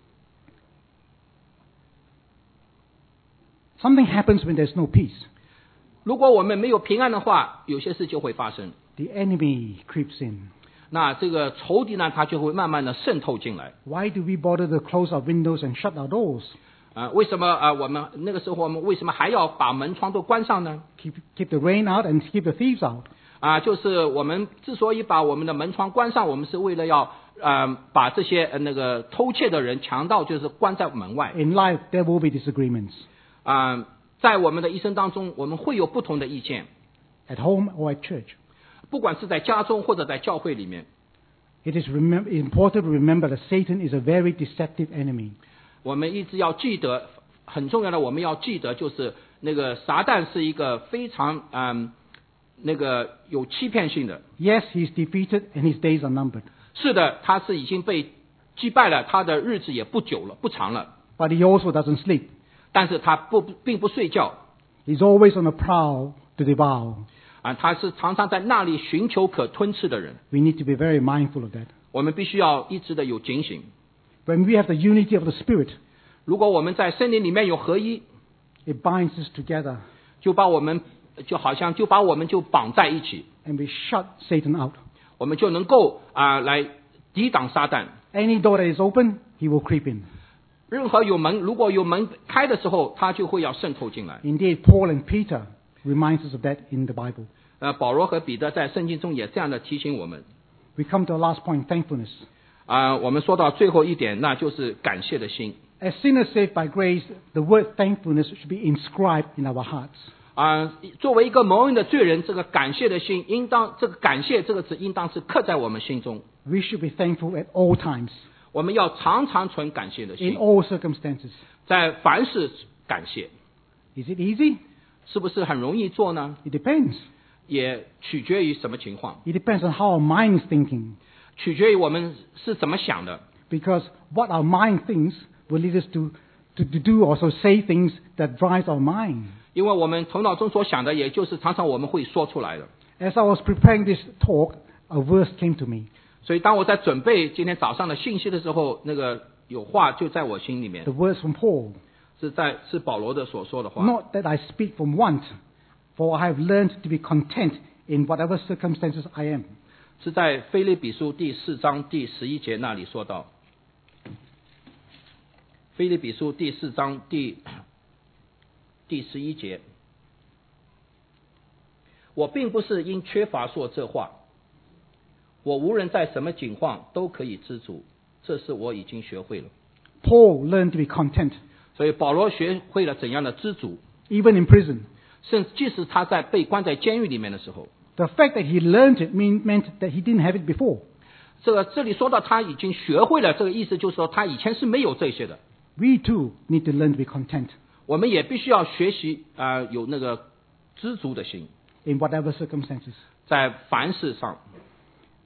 Something happens when there's no peace. 如果我们没有平安的话，有些事就会发生。 The enemy creeps in. 那这个仇敌呢，他就会慢慢的渗透进来。 Why do we bother to close our windows and shut our doors? 为什么我们那个时候我们为什么还要把门窗都关上呢？ Keep the rain out and keep the thieves out. 就是我们之所以把我们的门窗关上，我们是为了要把这些偷窃的人、强盗就是关在门外。 In life, there will be disagreements. 在我们的一生当中，我们会有不同的意见， At home or at church. 不管是在家中或者在教会里面。 It is important to remember that Satan is a very deceptive enemy. 我们一直要记得，很重要的，我们要记得就是那个撒旦是一个非常有欺骗性的。 Yes, he is defeated and his days are numbered. 是的，他是已经被击败了，他的日子也不久了，不长了。 But he also doesn't sleep. 但是他并不睡觉， He's always on the prowl to devour. 他是常常在那里寻求可吞吃的人。 We need to be very mindful of that. 我们必须要一直的有警醒。 When we have the unity of the Spirit, 如果我们在森林里面有合一， it binds us together 就把我们就绑在一起， and we shut Satan out. 我们就能够来抵挡撒旦。 Any door that is open, he will creep in. 任何如果有门开的时候，他就会要渗透进来。 Indeed, Paul and Peter reminds us of that in the Bible. 保罗和彼得在圣经中也这样的提醒我们。 We come to the last point, thankfulness. 我们说到最后一点，那就是感谢的心。 As sinners saved by grace, the word thankfulness should be inscribed in our hearts. 作为一个蒙恩的罪人，这个感谢的心这个感谢这个字应当是刻在我们心中。 We should be thankful at all times, 我们要常常存感谢的 in 心， all circumstances. 在凡事感谢。 Is it easy? 是不是很容易做呢？ It depends. 也取决于什么情况， It depends on how our mind is thinking. 取决于我们是怎么想的。 Because what our mind thinks will lead us to do or so say things that drives our mind. 因为我们头脑中所想的，也就是常常我们会说出来的。 As I was preparing this talk, a verse came to me. 所以当我在准备今天早上的信息的时候，有话就在我心里面 The，words from Paul. 是保罗的所说的话。 Not that I speak from want, for I have learned to be content in whatever circumstances I am. 是在腓立比书第4章第11节那里说到。腓立比书第4章第11节，我并不是因缺乏说这话，我无论在什么境况都可以知足，这是我已经学会了。 Paul learned to be content, 所以保罗学会了怎样的知足， even in prison. 甚至即使他在被关在监狱里面的时候， The fact that he learned it meant that he didn't have it before. 这里说到他已经学会了，这个意思就是说他以前是没有这些的。 We too need to learn to be content 我们也必须要学习有那个知足的心， in whatever circumstances. 在凡事上。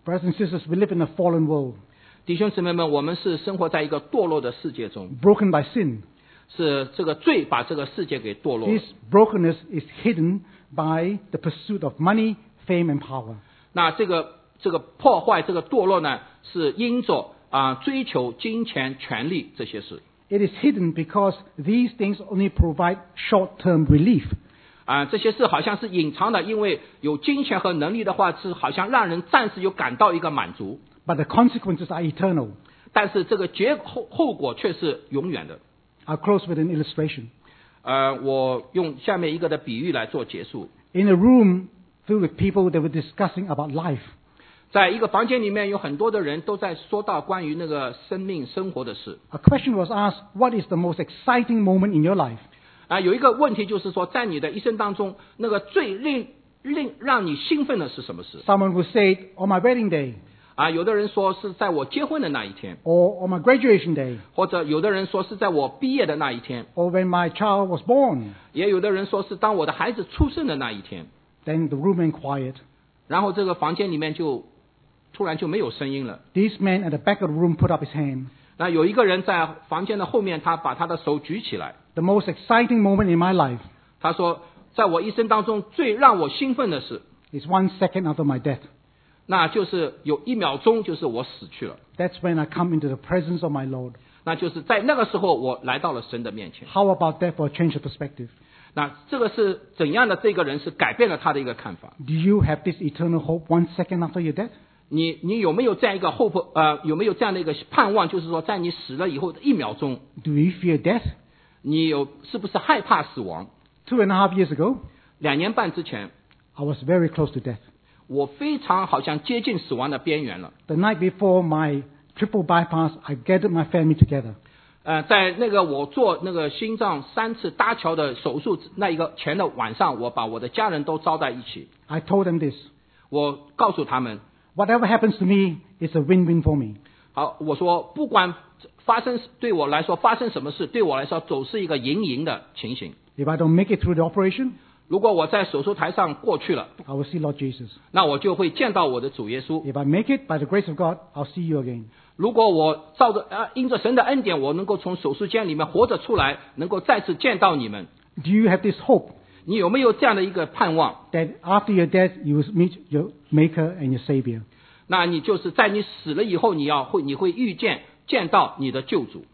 Brothers and sisters, we live in a fallen world, 弟兄姊妹们，我们是生活在一个堕落的世界中， broken by sin. 是这个罪把这个世界给堕落了 This。brokenness is hidden by the pursuit of money, fame, and power. 那这个破坏，这个堕落呢，是因着追求金钱、权力这些事。 It is hidden because these things only provide short-term relief. 这些事好像是隐藏的，因为有金钱和能力的话，是好像让人暂时有感到一个满足， But the consequences are eternal. 但是这个后果却是永远的。 I'll close with an illustration. 我用下面一个的比喻来做结束。 In a room filled with people, they were discussing about life. 在一个房间里面，有很多的人都在说到关于那个生命生活的事。 A question was asked, what is the most exciting moment in your life? 有一个问题就是说，在你的一生当中，那个最让你兴奋的是什么事？ Someone would say, on my wedding day, 有的人说是在我结婚的那一天， or on my graduation day, 或者有的人说是在我毕业的那一天， or when my child was born. 也有的人说是当我的孩子出生的那一天。 Then the room went quiet. 然后这个房间里面就突然就没有声音了。 This man at the back of the room put up his hand. 那有一个人在房间的后面，他把他的手举起来， The most exciting moment in my life 他说，在我一生当中最让我兴奋的事， is 1 second after my death. 那就是有1秒钟，就是我死去了。 That's when I come into the presence of my Lord. 那就是在那个时候，我来到了神的面前。 How about that for a change of perspective? 那这个是怎样的？这个人是改变了他的一个看法。 Do you have this eternal hope 1 second after your death? 你有没有这样一个有没有这样的一个盼望？就是说，在你死了以后的1秒钟， Do you fear death? 你是不是害怕死亡？ 2.5 years ago, 2年半之前， I was very close to death. 我非常好像接近死亡的边缘了。 The night before my triple bypass, I gathered my family together. 在那个我做那个心脏3次搭桥的手术那一个前的晚上，我把我的家人都招在一起。 I told them this. 我告诉他们， Whatever happens to me is a win-win for me. 好，我说不管对我来说发生什么事，对我来说总是一个赢的情形。 If I don't make it through the operation, 如果我在手术台上过去了， I will see Lord Jesus. 那我就会见到我的主耶稣。 If I make it by the grace of God, I'll see you again. 如果我因着神的恩典，我能够从手术间里面活着出来，能够再次见到你们， Do you have this hope 你有没有这样的一个盼望？ that after your death you will meet your Maker and your Savior? 那你就是在你死了以后，你会见到你的救主。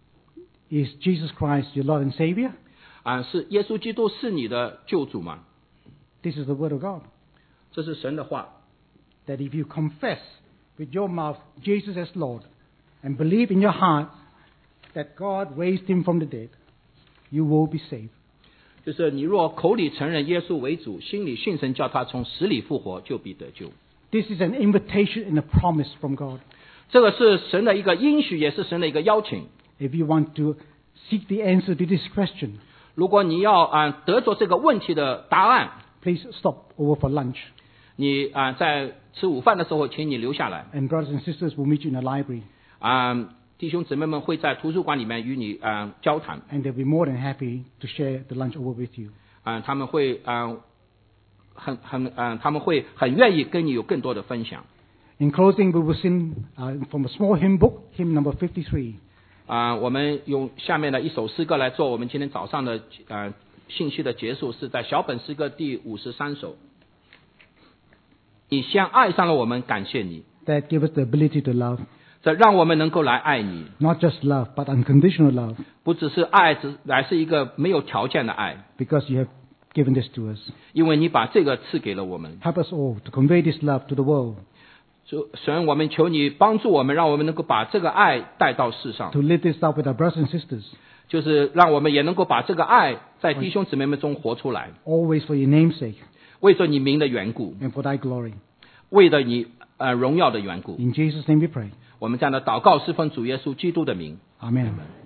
Is Jesus Christ your Lord and Savior? 是耶稣基督是你的救主吗？ This is the word of God. 这是神的话。 That if you confess with your mouth Jesus as Lord and believe in your heart that God raised him from the dead, you will be saved. 就是你若口里承认耶稣为主，心里信神叫他从死里复活，就必得救。 This is an invitation and a promise from God. 这个是神的一个应许，也是神的一个邀请。 If you want to seek the answer to this question, 如果你要得着这个问题的答案， please stop over for lunch. 你在吃午饭的时候，请你留下来。 And brothers and sisters will meet you in the library. 弟兄姊妹们会在图书馆里面与你交谈。 And they'll be more than happy to share the lunch over with you. 他们会他们会很愿意跟你有更多的分享。 In closing, we will sing from a small hymn book, hymn number 53. 我们用下面的一首诗歌来做我们今天早上的信息的结束，是在小本诗歌第53首。你先爱上了我们，感谢你， That give us the ability to love. 这让我们能够来爱你， Not just love, but unconditional love. 不只是爱，乃是一个没有条件的爱， Because you have given this to us. 因为你把这个赐给了我们。 Help us all to convey this love to the world. 神，我们求你帮助我们，让我们能够把这个爱带到世上， To live this out with our brothers and sisters. 就是让我们也能够把这个爱在弟兄姊妹们中活出来， Always for your name's sake 为着你名的缘故， and for thy glory. 为了你荣耀的缘故。 In Jesus' name we pray. 我们这样的祷告是奉主耶稣基督的名。 Amen.